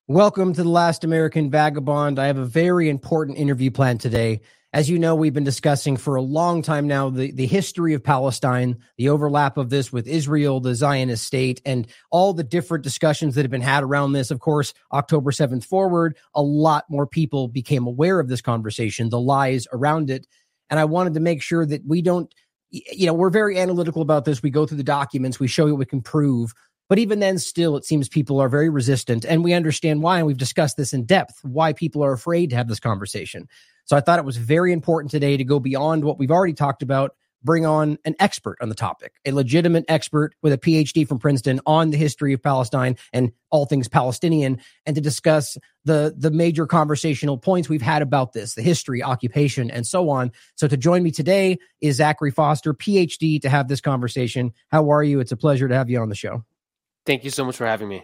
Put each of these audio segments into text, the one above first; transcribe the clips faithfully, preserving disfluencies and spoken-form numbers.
Welcome to The Last American Vagabond. I have a very important interview planned today. As you know, we've been discussing for a long time now the, the history of Palestine, the overlap of this with Israel, the Zionist state, and all the different discussions that have been had around this. Of course, October seventh forward, a lot more people became aware of this conversation, the lies around it. And I wanted to make sure that we don't, you know, we're very analytical about this. We go through the documents, we show you what we can prove. But even then, still, it seems people are very resistant, and we understand why, and we've discussed this in depth, why people are afraid to have this conversation. So I thought it was very important today to go beyond what we've already talked about, bring on an expert on the topic, a legitimate expert with a P H D from Princeton on the history of Palestine and all things Palestinian, and to discuss the, the major conversational points we've had about this, the history, occupation, and so on. So to join me today is Zachary Foster, P H D, to have this conversation. How are you? It's a pleasure to have you on the show. Thank you so much for having me.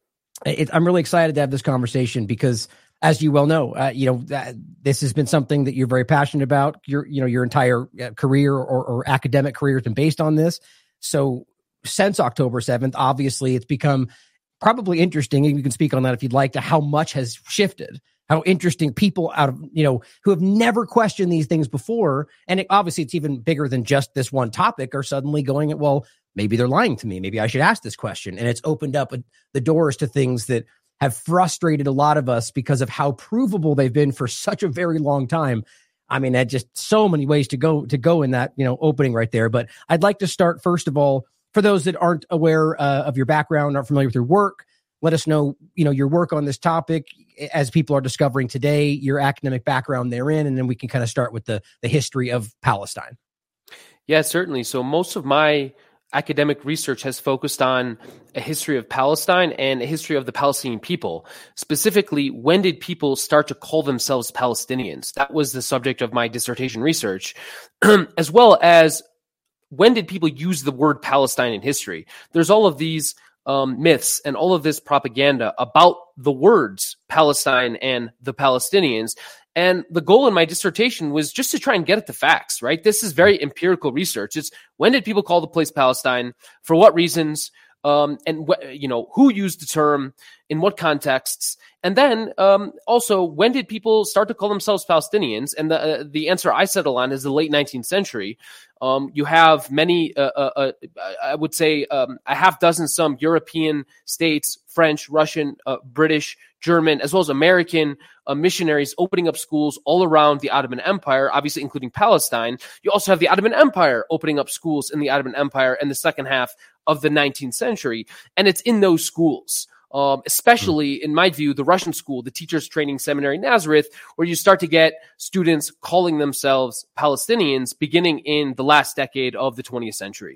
It, I'm really excited to have this conversation because, as you well know, uh, you know uh, this has been something that you're very passionate about. Your, you know, your entire uh, career or, or academic career has been based on this. So, since October seventh, obviously, it's become probably interesting, and you can speak on that if you'd like, to how much has shifted. How interesting people out of, you know, who have never questioned these things before, and it, obviously it's even bigger than just this one topic, are suddenly going, well, maybe they're lying to me. Maybe I should ask this question. And it's opened up the doors to things that have frustrated a lot of us because of how provable they've been for such a very long time. I mean, that just so many ways to go to go in that, you know, opening right there. But I'd like to start, first of all, for those that aren't aware uh, of your background, aren't familiar with your work, let us know, you know, your work on this topic as people are discovering today, your academic background therein, and then we can kind of start with the, the history of Palestine. Yeah, certainly. So most of my academic research has focused on a history of Palestine and a history of the Palestinian people. Specifically, when did people start to call themselves Palestinians? That was the subject of my dissertation research, as well as when did people use the word Palestine in history? There's all of these um, myths and all of this propaganda about the words Palestine and the Palestinians. And the goal in my dissertation was just to try and get at the facts, right? This is very empirical research. It's when did people call the place Palestine, for what reasons, um, and wh- you know who used the term, in what contexts, and then um, also when did people start to call themselves Palestinians? And the uh, the answer I settle on is the late nineteenth century. Um, you have many, uh, uh, uh, I would say, um, a half dozen some European states, French, Russian, uh, British, German, as well as American uh, missionaries opening up schools all around the Ottoman Empire, obviously including Palestine. You also have the Ottoman Empire opening up schools in the Ottoman Empire in the second half of the nineteenth century. And it's in those schools, um, especially in my view, the Russian school, the Teachers Training Seminary Nazareth, where you start to get students calling themselves Palestinians beginning in the last decade of the twentieth century.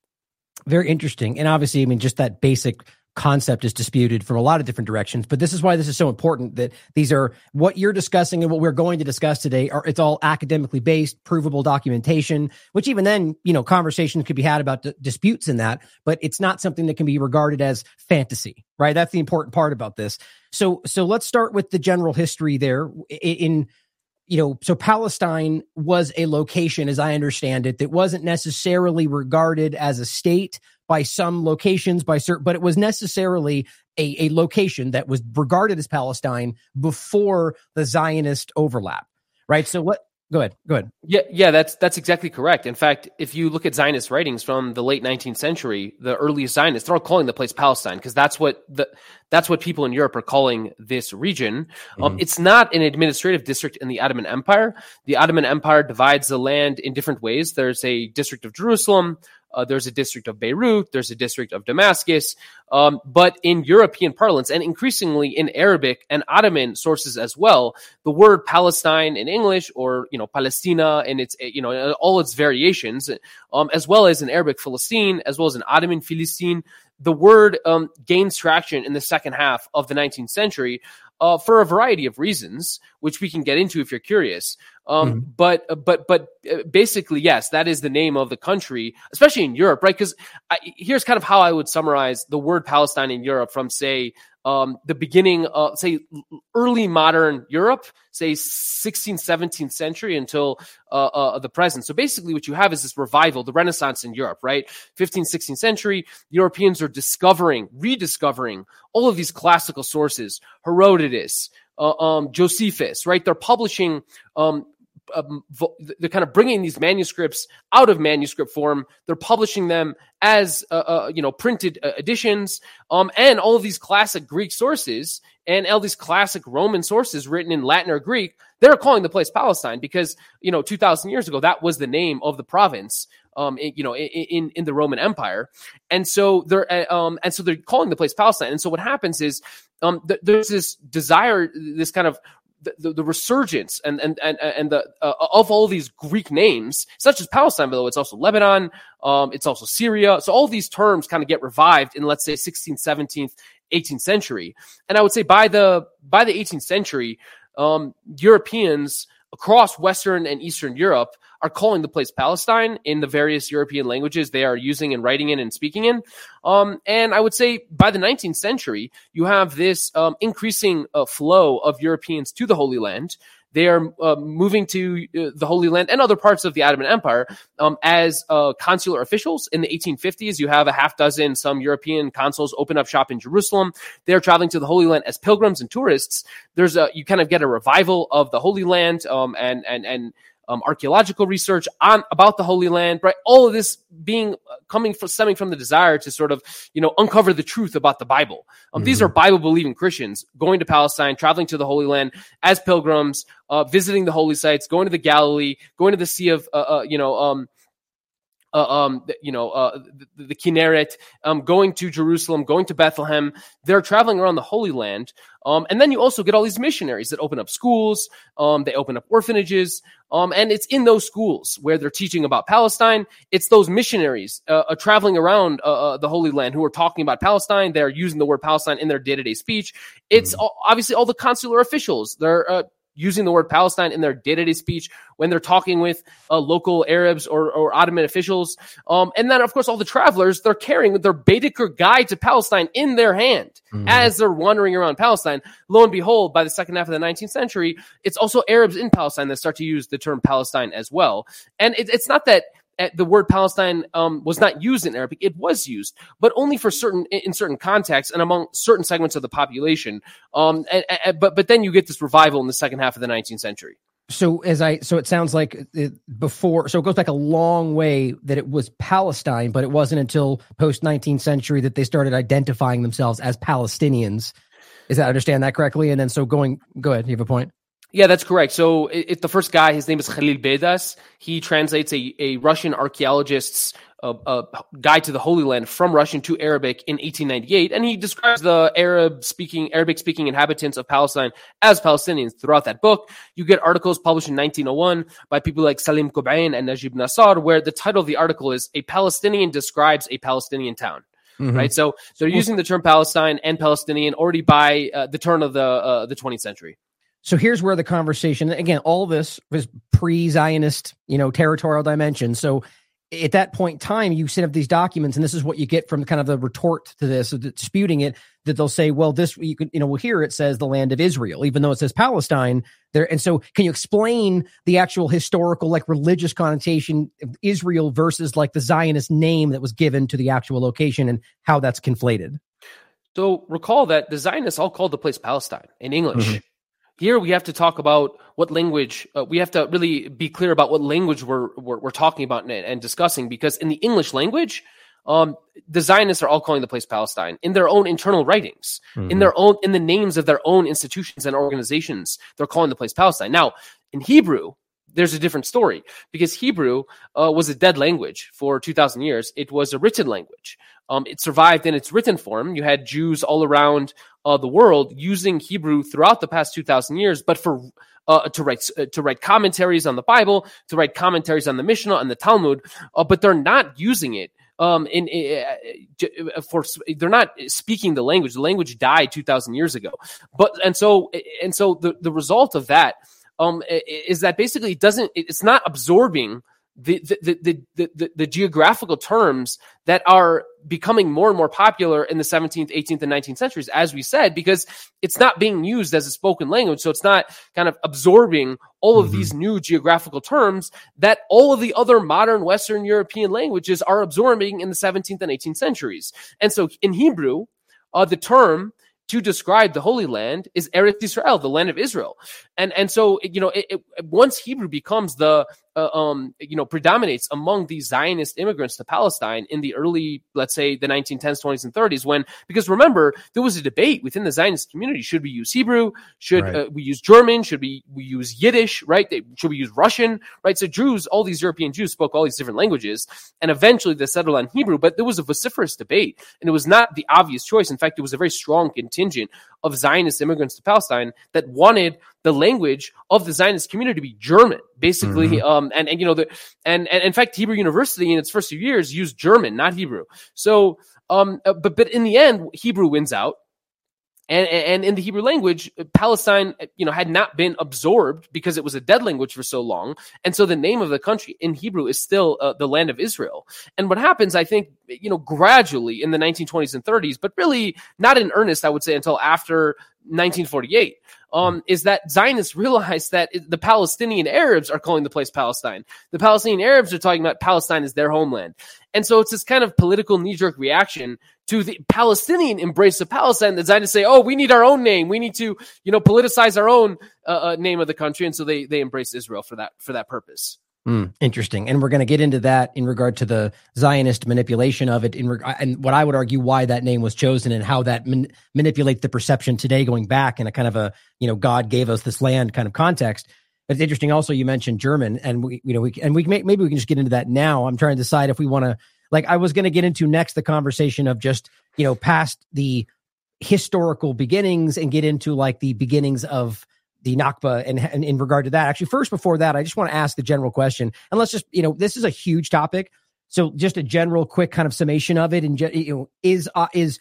Very interesting. And obviously, I mean, just that basic concept is disputed from a lot of different directions, but this is why this is so important, that these are what you're discussing and what we're going to discuss today are, it's all academically based, provable documentation, which even then, you know, conversations could be had about d- disputes in that, but it's not something that can be regarded as fantasy, right? That's the important part about this. So, so let's start with the general history there in, in you know, so Palestine was a location, as I understand it, that wasn't necessarily regarded as a state by some locations, by certain, but it was necessarily a, a location that was regarded as Palestine before the Zionist overlap, right? So what? Go ahead. Go ahead. Yeah, yeah, that's that's exactly correct. In fact, if you look at Zionist writings from the late nineteenth century, the earliest Zionists, they're all calling the place Palestine because that's what the that's what people in Europe are calling this region. Mm-hmm. Um, it's not an administrative district in the Ottoman Empire. The Ottoman Empire divides the land in different ways. There's a district of Jerusalem. Uh, there's a district of Beirut, there's a district of Damascus, um, but in European parlance and increasingly in Arabic and Ottoman sources as well, the word Palestine in English, or you know Palestina and its you know all its variations, um, as well as in Arabic Philistine, as well as in Ottoman Philistine, the word um, gains traction in the second half of the nineteenth century. Uh, for a variety of reasons, which we can get into if you're curious. Um, mm-hmm. But but but basically, yes, that is the name of the country, especially in Europe, right? Because here's kind of how I would summarize the word Palestine in Europe from, say, um, the beginning of, say, early modern Europe, say sixteenth, seventeenth century until uh, uh, the present. So basically what you have is this revival, the Renaissance in Europe, right? fifteenth, sixteenth century, Europeans are discovering, rediscovering all of these classical sources, Herodotus, uh, um, Josephus, right? They're publishing um, Um, they're kind of bringing these manuscripts out of manuscript form. They're publishing them as, uh, uh, you know, printed uh, editions, um, and all of these classic Greek sources and all these classic Roman sources written in Latin or Greek. They're calling the place Palestine because, you know, two thousand years ago, that was the name of the province, um, in, you know, in, in the Roman Empire. And so they're, uh, um, and so they're calling the place Palestine. And so what happens is, um, th- there's this desire, this kind of, The, the, the resurgence and and and and the uh, of all these Greek names. It's not just Palestine, by the way. It's also Lebanon. Um, it's also Syria. So all these terms kind of get revived in, let's say, sixteenth, seventeenth, eighteenth century. And I would say by the by the eighteenth century, um, Europeans across Western and Eastern Europe are calling the place Palestine in the various European languages they are using and writing in and speaking in. Um, and I would say by the nineteenth century, you have this um, increasing uh, flow of Europeans to the Holy Land. They are uh, moving to uh, the Holy Land and other parts of the Ottoman Empire um, as uh, consular officials. In the eighteen fifties, you have a half dozen, some European consuls open up shop in Jerusalem. They're traveling to the Holy Land as pilgrims and tourists. There's a, you kind of get a revival of the Holy Land um, and, and, and, Um, archaeological research on about the Holy Land, right? All of this being uh, coming from stemming from the desire to sort of, you know, uncover the truth about the Bible. Um, mm-hmm. These are Bible believing Christians going to Palestine, traveling to the Holy Land as pilgrims, uh, visiting the holy sites, going to the Galilee, going to the Sea of, uh, uh, you know, um, Uh, um, you know, uh, the, the Kinneret, um, going to Jerusalem, going to Bethlehem. They're traveling around the Holy Land. Um, and then you also get all these missionaries that open up schools. Um, they open up orphanages. Um, and it's in those schools where they're teaching about Palestine. It's those missionaries, uh, uh traveling around, uh, uh, the Holy Land who are talking about Palestine. They're using the word Palestine in their day-to-day speech. It's mm-hmm. all, obviously all the consular officials. They're, uh, using the word Palestine in their day-to-day speech when they're talking with uh, local Arabs or, or Ottoman officials. Um, and then, of course, all the travelers, they're carrying their Baedeker Guide to Palestine in their hand mm-hmm. as they're wandering around Palestine. Lo and behold, by the second half of the nineteenth century, it's also Arabs in Palestine that start to use the term Palestine as well. And it, it's not that the word Palestine um, was not used in Arabic. It was used, but only for certain in certain contexts and among certain segments of the population. Um, and, and, but but then you get this revival in the second half of the nineteenth century. So as I so it sounds like it, before so it goes back a long way that it was Palestine, but it wasn't until post nineteenth century that they started identifying themselves as Palestinians. Is that understand that correctly? And then so going go ahead, you have a point. Yeah, that's correct. So it, it, the first guy, his name is Khalil Bedas. He translates a, a Russian archaeologist's uh, uh, guide to the Holy Land from Russian to Arabic in eighteen ninety-eight. And he describes the Arab speaking, Arabic speaking inhabitants of Palestine as Palestinians throughout that book. You get articles published in nineteen oh one by people like Salim Kobane and Najib Nassar, where the title of the article is "A Palestinian Describes a Palestinian Town." Mm-hmm. Right. So they're using the term Palestine and Palestinian already by uh, the turn of the uh, the twentieth century. So here's where the conversation, again, all this was pre-Zionist, you know, territorial dimension. So at that point in time, you set up these documents, and this is what you get from kind of the retort to this, disputing it, that they'll say, well, this, you could, you know, well, here it says the land of Israel, even though it says Palestine there. And so can you explain the actual historical, like religious connotation of Israel versus like the Zionist name that was given to the actual location and how that's conflated? So recall that the Zionists all called the place Palestine in English. Mm-hmm. Here we have to talk about what language, uh, we have to really be clear about what language we're we're, we're talking about and, and discussing, because in the English language, um, the Zionists are all calling the place Palestine in their own internal writings, mm-hmm. in their own, in the names of their own institutions and organizations. They're calling the place Palestine. Now, in Hebrew, there's a different story, because Hebrew uh, was a dead language for two thousand years. It was a written language. Um, it survived in its written form. You had Jews all around uh, the world using Hebrew throughout the past two thousand years, but for uh, to write uh, to write commentaries on the Bible, to write commentaries on the Mishnah and the Talmud, uh, but they're not using it. Um, in, uh, for they're not speaking the language. The language died two thousand years ago. But and so and so the, the result of that um, is that basically it doesn't. It's not absorbing the the, the the the the geographical terms that are becoming more and more popular in the seventeenth, eighteenth, and nineteenth centuries, as we said, because it's not being used as a spoken language. So it's not kind of absorbing all of mm-hmm. these new geographical terms that all of the other modern Western European languages are absorbing in the seventeenth and eighteenth centuries. And so in Hebrew, uh, the term to describe the Holy Land is Eretz Israel, the land of Israel. And and so, you know, it, it, once Hebrew becomes the, uh, um, you know, predominates among these Zionist immigrants to Palestine in the early, let's say, the nineteen tens, twenties, and thirties, when, because remember, there was a debate within the Zionist community. Should we use Hebrew? Should right. uh, we use German? Should we, we use Yiddish, right? They, should we use Russian, right? So Jews, all these European Jews spoke all these different languages, and eventually they settled on Hebrew, but there was a vociferous debate, and it was not the obvious choice. In fact, it was a very strong contingent of Zionist immigrants to Palestine that wanted the language of the Zionist community to be German, basically. Mm-hmm. Um, and, and, you know, the, and, and in fact, Hebrew University in its first few years used German, not Hebrew. So, um, but, but in the end, Hebrew wins out. And, and in the Hebrew language, Palestine, you know, had not been absorbed because it was a dead language for so long. And so the name of the country in Hebrew is still uh, the land of Israel. And what happens, I think, you know, gradually in the nineteen twenties and thirties, but really not in earnest, I would say, until after nineteen forty-eight, um, is that Zionists realized that the Palestinian Arabs are calling the place Palestine. The Palestinian Arabs are talking about Palestine as their homeland. And so it's this kind of political knee-jerk reaction to the Palestinian embrace of Palestine that Zionists say, oh, we need our own name. We need to, you know, politicize our own uh, uh, name of the country. And so they they embrace Israel for that for that purpose. Mm, interesting. And we're going to get into that in regard to the Zionist manipulation of it in reg- and what I would argue why that name was chosen and how that man- manipulates the perception today going back in a kind of a, you know, God gave us this land kind of context. But it's interesting also you mentioned German and we, you know, we, and we may, maybe we can just get into that now. I'm trying to decide if we want to, like I was going to get into next the conversation of just, you know, past the historical beginnings and get into like the beginnings of the Nakba and, and in regard to that. Actually, first, before that, I just want to ask the general question. And let's just, you know, this is a huge topic. So just a general quick kind of summation of it. And, you know, is, uh, is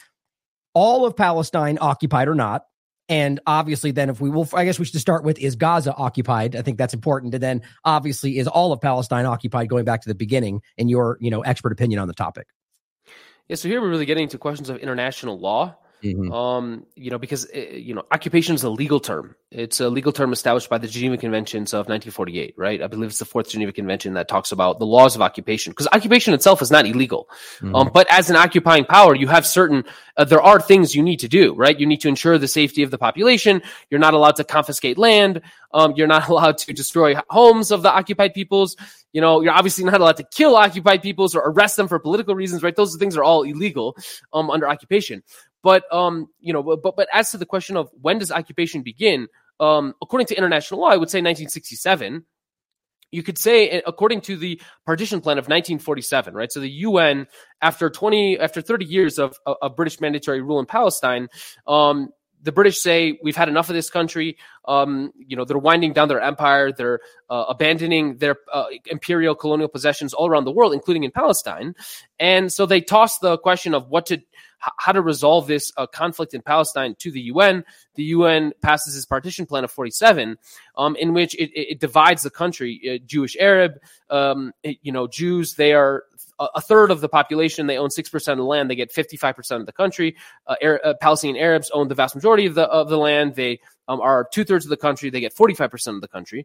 all of Palestine occupied or not? And obviously then if we will, I guess we should start with, is Gaza occupied? I think that's important. And then obviously is all of Palestine occupied going back to the beginning in your, you know, expert opinion on the topic? Yeah. So here we're really getting into questions of international law. Mm-hmm. Um, you know, because, you know, occupation is a legal term. It's a legal term established by the Geneva Conventions of nineteen forty-eight, right? I believe it's the fourth Geneva Convention that talks about the laws of occupation, because occupation itself is not illegal. Mm-hmm. Um, but as an occupying power, you have certain, uh, there are things you need to do, right? You need to ensure the safety of the population. You're not allowed to confiscate land. Um, you're not allowed to destroy homes of the occupied peoples. You know, you're obviously not allowed to kill occupied peoples or arrest them for political reasons, right? Those things are all illegal, um, under occupation. But, um, you know, but, but as to the question of when does occupation begin, um, according to international law, I would say nineteen sixty-seven. You could say, according to the partition plan of nineteen forty-seven, right? So the U N, after twenty, after thirty years of, of, of British mandatory rule in Palestine, um, the British say, we've had enough of this country. Um, you know, they're winding down their empire. They're uh, abandoning their uh, imperial colonial possessions all around the world, including in Palestine. And so they toss the question of what to, how to resolve this uh, conflict in Palestine to the U N. The U N passes its partition plan of forty-seven, um, in which it, it divides the country, uh, Jewish, Arab, um, it, you know, Jews, they are a third of the population. They own six percent of the land. They get fifty-five percent of the country. Uh, Arab, uh, Palestinian Arabs own the vast majority of the of the land. They um, are two thirds of the country. They get forty-five percent of the country.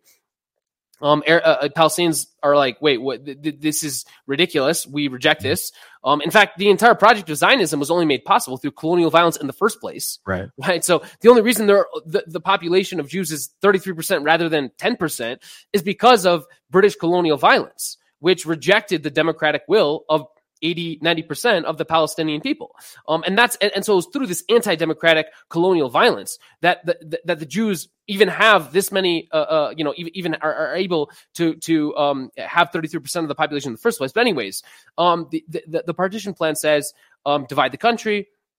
Um, uh, uh, Palestinians are like, wait, what? Th- th- this is ridiculous. We reject this. Um, in fact, the entire project of Zionism was only made possible through colonial violence in the first place. Right. Right. So the only reason there, the, the population of Jews is thirty-three percent rather than ten percent is because of British colonial violence, which rejected the democratic will of eighty, ninety percent of the Palestinian people. Um, and that's, and, and so it was through this anti-democratic colonial violence that the, that the Jews even have this many, uh, uh, you know, even, even are, are able to, to, um, have thirty-three percent of the population in the first place. But anyways, um, the, the, the partition plan says, um, divide the country.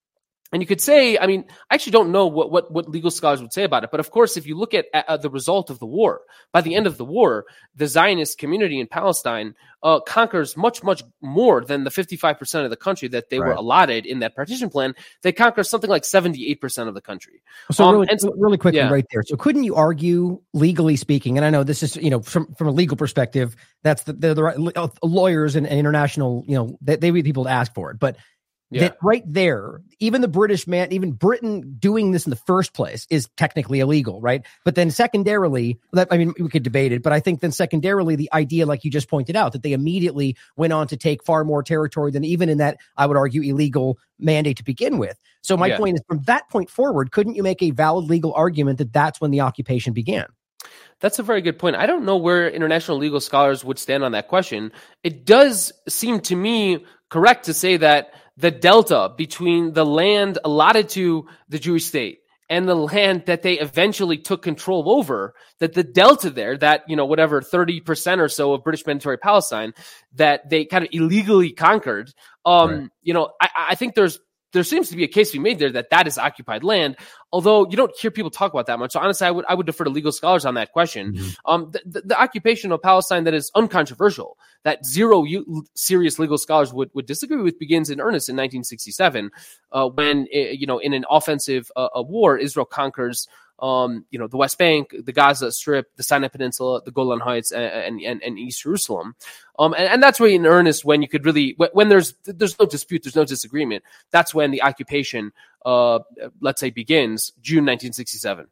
And you could say, I mean, I actually don't know what, what, what legal scholars would say about it. But of course, if you look at, at the result of the war, by the end of the war, the Zionist community in Palestine uh, conquers much, much more than the fifty-five percent of the country that they right. were allotted in that partition plan. They conquer something like seventy-eight percent of the country. So um, really, and so, really quickly yeah. right there. So couldn't you argue, legally speaking, and I know this is, you know, from, from a legal perspective, that's the, the, the right, lawyers and, and international, you know, they, they would be people to ask for it. But Yeah. that right there, even the British man, even Britain doing this in the first place is technically illegal, right? But then secondarily, that, I mean, we could debate it, but I think then secondarily, the idea, like you just pointed out, that they immediately went on to take far more territory than even in that, I would argue, illegal mandate to begin with. So my yeah. point is, from that point forward, couldn't you make a valid legal argument that that's when the occupation began? That's a very good point. I don't know where international legal scholars would stand on that question. It does seem to me correct to say that the delta between the land allotted to the Jewish state and the land that they eventually took control over, that the delta there, that, you know, whatever, thirty percent or so of British Mandatory Palestine that they kind of illegally conquered, um, right. you know, I, I think there's there seems to be a case to be made there that that is occupied land, although you don't hear people talk about that much. So honestly, I would I would defer to legal scholars on that question. Mm-hmm. Um, the, the, the occupation of Palestine that is uncontroversial, that zero u- serious legal scholars would, would disagree with, begins in earnest in nineteen sixty-seven, uh, when, you know, in an offensive uh, a war, Israel conquers Um, you know, the West Bank, the Gaza Strip, the Sinai Peninsula, the Golan Heights, and and, and East Jerusalem. Um, and, and that's really in earnest when you could really, when there's there's no dispute, there's no disagreement. That's when the occupation, uh, let's say, begins, June nineteen sixty-seven.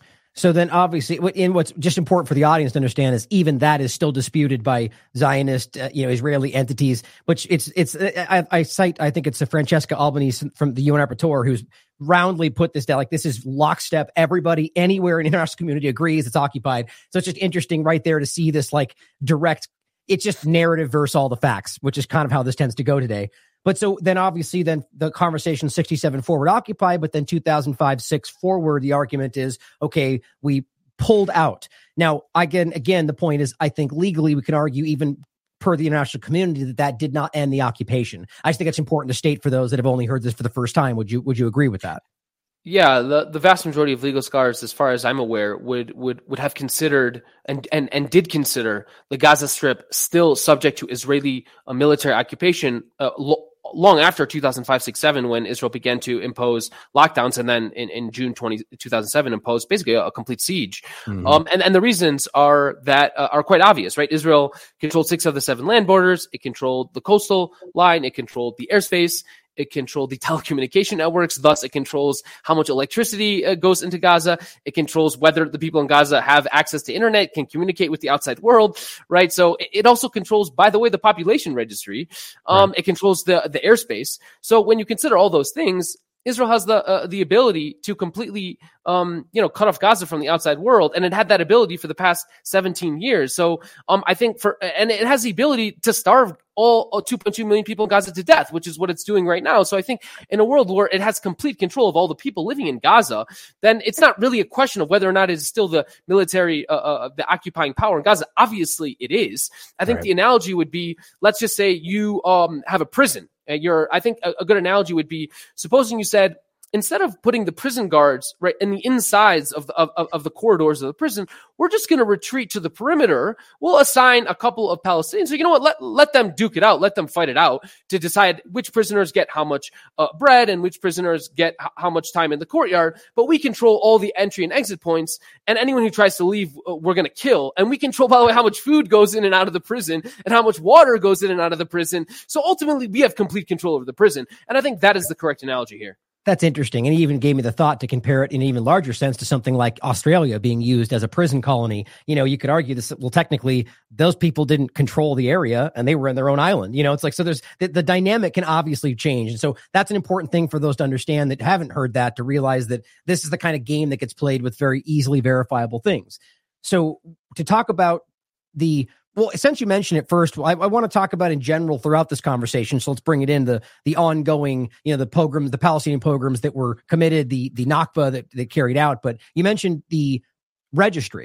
So then obviously, in what's just important for the audience to understand is even that is still disputed by Zionist, uh, you know, Israeli entities, which it's, it's, I, I cite, I think it's a Francesca Albanese from the U N Rapporteur who's roundly put this down. Like, this is lockstep. Everybody anywhere in the international community agrees it's occupied. So it's just interesting right there to see this like direct, it's just narrative versus all the facts, which is kind of how this tends to go today. But so then obviously then the conversation sixty-seven forward occupy, but then two thousand five, six forward, the argument is, okay, we pulled out. Now, again, again, the point is, I think legally we can argue even per the international community that that did not end the occupation. I just think it's important to state for those that have only heard this for the first time. Would you, would you agree with that? Yeah, the, the vast majority of legal scholars, as far as I'm aware, would would would have considered and and, and did consider the Gaza Strip still subject to Israeli uh, military occupation uh, lo- long after two thousand five, six, seven, when Israel began to impose lockdowns, and then in, in June twentieth, two thousand seven imposed basically a, a complete siege. Mm-hmm. Um, and, and the reasons are that uh, are quite obvious, right? Israel controlled six of the seven land borders. It controlled the coastal line. It controlled the airspace. It controlled the telecommunication networks. Thus, it controls how much electricity uh, goes into Gaza. It controls whether the people in Gaza have access to internet, can communicate with the outside world, right? So it, it also controls, by the way, the population registry. Um, right. It controls the, the airspace. So when you consider all those things, Israel has the uh, the ability to completely, um, you know, cut off Gaza from the outside world, and it had that ability for the past seventeen years. So, um, I think for, and it has the ability to starve all two point two million people in Gaza to death, which is what it's doing right now. So, I think in a world where it has complete control of all the people living in Gaza, then it's not really a question of whether or not it is still the military, uh, uh the occupying power in Gaza. Obviously, it is. I think right. the analogy would be, let's just say you um have a prison. You're, I think a, a good analogy would be, supposing you said, instead of putting the prison guards right in the insides of the, of, of the corridors of the prison, we're just going to retreat to the perimeter. We'll assign a couple of Palestinians. So you know what? Let, let them duke it out. Let them fight it out to decide which prisoners get how much uh, bread and which prisoners get h- how much time in the courtyard. But we control all the entry and exit points. And anyone who tries to leave, uh, we're going to kill. And we control, by the way, how much food goes in and out of the prison and how much water goes in and out of the prison. So ultimately, we have complete control over the prison. And I think that is the correct analogy here. That's interesting. And he even gave me the thought to compare it in an even larger sense to something like Australia being used as a prison colony. You know, you could argue this, well, technically those people didn't control the area and they were in their own island. You know, it's like, so there's the, the dynamic can obviously change. And so that's an important thing for those to understand that haven't heard that, to realize that this is the kind of game that gets played with very easily verifiable things. So to talk about the, well, since you mentioned it first, I, I want to talk about in general throughout this conversation. So let's bring it in the the ongoing, you know, the pogroms, the Palestinian pogroms that were committed, the the Nakba that they carried out. But you mentioned the registry.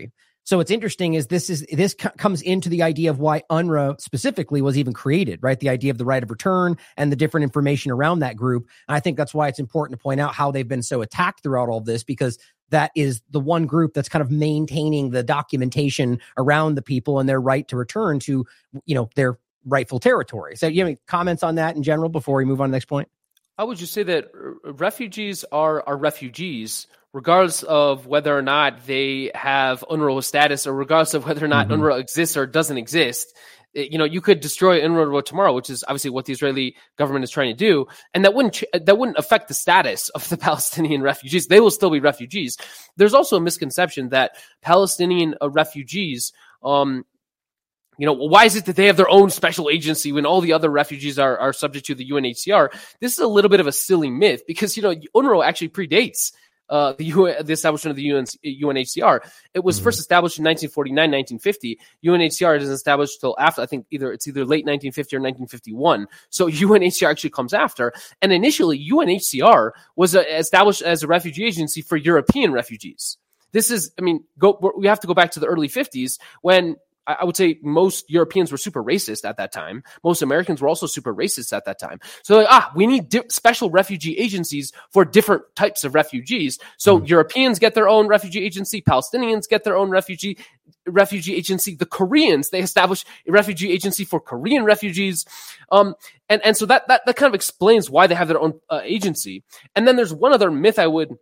So what's interesting is this is this co- comes into the idea of why U N R W A specifically was even created, right? The idea of the right of return and the different information around that group. And I think that's why it's important to point out how they've been so attacked throughout all this, because that is the one group that's kind of maintaining the documentation around the people and their right to return to, you know, their rightful territory. So you have any comments on that in general before we move on to the next point? I would just say that refugees are, are refugees, regardless of whether or not they have U N R W A status, or regardless of whether or not mm-hmm. U N R W A exists or doesn't exist. You know, you could destroy U N R W A tomorrow, which is obviously what the Israeli government is trying to do, and that wouldn't that wouldn't affect the status of the Palestinian refugees. They will still be refugees. There's also a misconception that Palestinian uh, refugees, um, you know, why is it that they have their own special agency when all the other refugees are are subject to the U N H C R? This is a little bit of a silly myth, because you know U N R W A actually predates Uh, the, U- the establishment of the U N- U N H C R. It was mm-hmm. first established in nineteen forty-nine, nineteen fifty. U N H C R isn't established till after, I think either it's either late nineteen fifty or nineteen fifty-one. So U N H C R actually comes after. And initially, U N H C R was uh, established as a refugee agency for European refugees. This is, I mean, go, we have to go back to the early fifties when I would say most Europeans were super racist at that time. Most Americans were also super racist at that time. So like, ah, we need di- special refugee agencies for different types of refugees. So mm-hmm. Europeans get their own refugee agency. Palestinians get their own refugee refugee agency. The Koreans, they established a refugee agency for Korean refugees. Um, and, and so that, that, that kind of explains why they have their own uh, agency. And then there's one other myth I would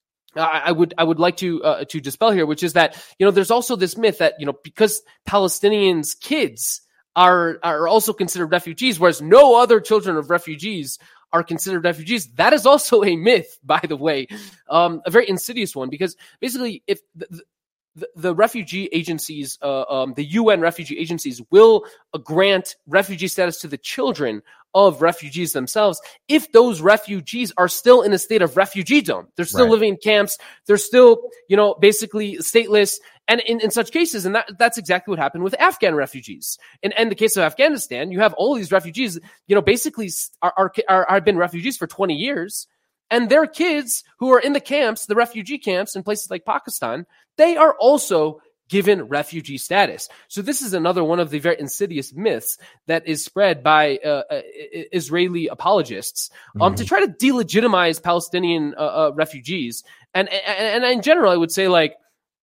I would I would like to uh, to dispel here, which is that, you know, there's also this myth that, you know, because Palestinians' kids are are also considered refugees, whereas no other children of refugees are considered refugees. That is also a myth, by the way, um, a very insidious one, because basically, if the, the, the refugee agencies, uh, um, the U N refugee agencies, will uh, grant refugee status to the children of refugees themselves if those refugees are still in a state of refugeedom. They're still right. living in camps. They're still, you know, basically stateless. And in, in such cases, and that, that's exactly what happened with Afghan refugees. In, in the case of Afghanistan, you have all these refugees, you know, basically are, are, are, are been refugees for twenty years. And their kids who are in the camps, the refugee camps in places like Pakistan, they are also given refugee status. So this is another one of the very insidious myths that is spread by uh, uh, Israeli apologists um, mm-hmm. to try to delegitimize Palestinian uh, uh, refugees. And, and and in general, I would say, like,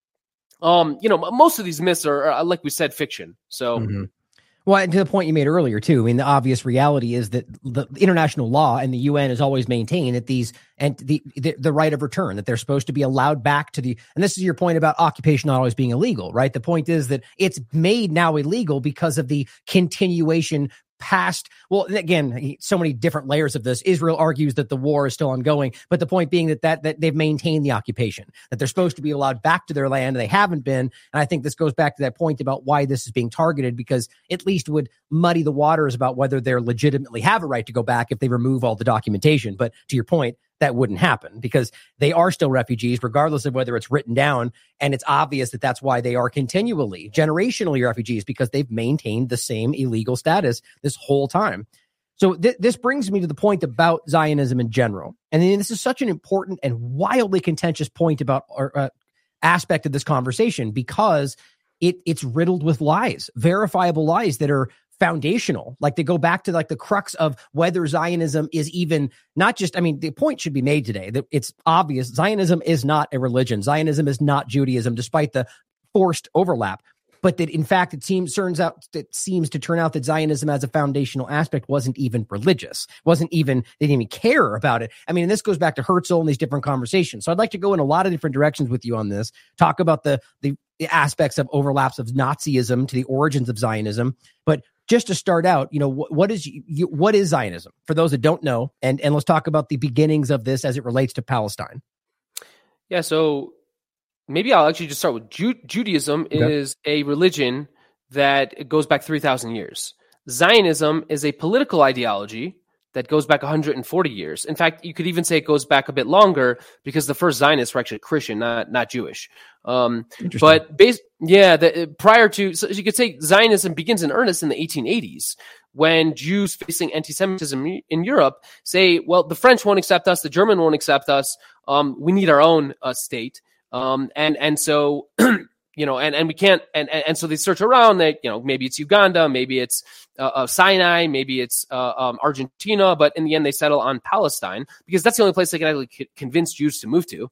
um, you know, most of these myths are, are like we said, fiction. So. Mm-hmm. Well, and to the point you made earlier, too, I mean, the obvious reality is that the international law and the U N has always maintained that these and the, the the right of return, that they're supposed to be allowed back to the, and this is your point about occupation not always being illegal, right? The point is that it's made now illegal because of the continuation past. Well, again, so many different layers of this. Israel argues that the war is still ongoing, but the point being that, that that they've maintained the occupation, that they're supposed to be allowed back to their land, and they haven't been. And I think this goes back to that point about why this is being targeted, because at least would muddy the waters about whether they're legitimately have a right to go back if they remove all the documentation. But to your point, that wouldn't happen because they are still refugees, regardless of whether it's written down. And it's obvious that that's why they are continually, generationally refugees, because they've maintained the same illegal status this whole time. So th- this brings me to the point about Zionism in general. And then this is such an important and wildly contentious point about or uh, aspect of this conversation, because it it's riddled with lies, verifiable lies that are foundational. Like, they go back to like the crux of whether Zionism is even not just, I mean, the point should be made today that it's obvious Zionism is not a religion. Zionism is not Judaism, despite the forced overlap. But that in fact, it seems turns out it seems to turn out that Zionism as a foundational aspect wasn't even religious, wasn't even, they didn't even care about it. I mean, and this goes back to Herzl and these different conversations. So I'd like to go in a lot of different directions with you on this, talk about the the, the aspects of overlaps of Nazism to the origins of Zionism. But just to start out, you know, what, what is you, what is Zionism for those that don't know? And and let's talk about the beginnings of this as it relates to Palestine. Yeah, so maybe I'll actually just start with Ju- Judaism okay. is a religion that goes back three thousand years. Zionism is a political ideology that goes back one hundred forty years. In fact, you could even say it goes back a bit longer because the first Zionists were actually Christian, not not Jewish. Um, but base, yeah, the, prior to, so you could say Zionism begins in earnest in the eighteen eighties when Jews facing anti-Semitism in Europe say, well, the French won't accept us, the German won't accept us, um, we need our own uh, state. Um, and and so you know, and, and we can't, and, and, and so they search around that, you know, maybe it's Uganda, maybe it's uh, uh, Sinai, maybe it's uh, um, Argentina, but in the end they settle on Palestine because that's the only place they can actually c- convince Jews to move to.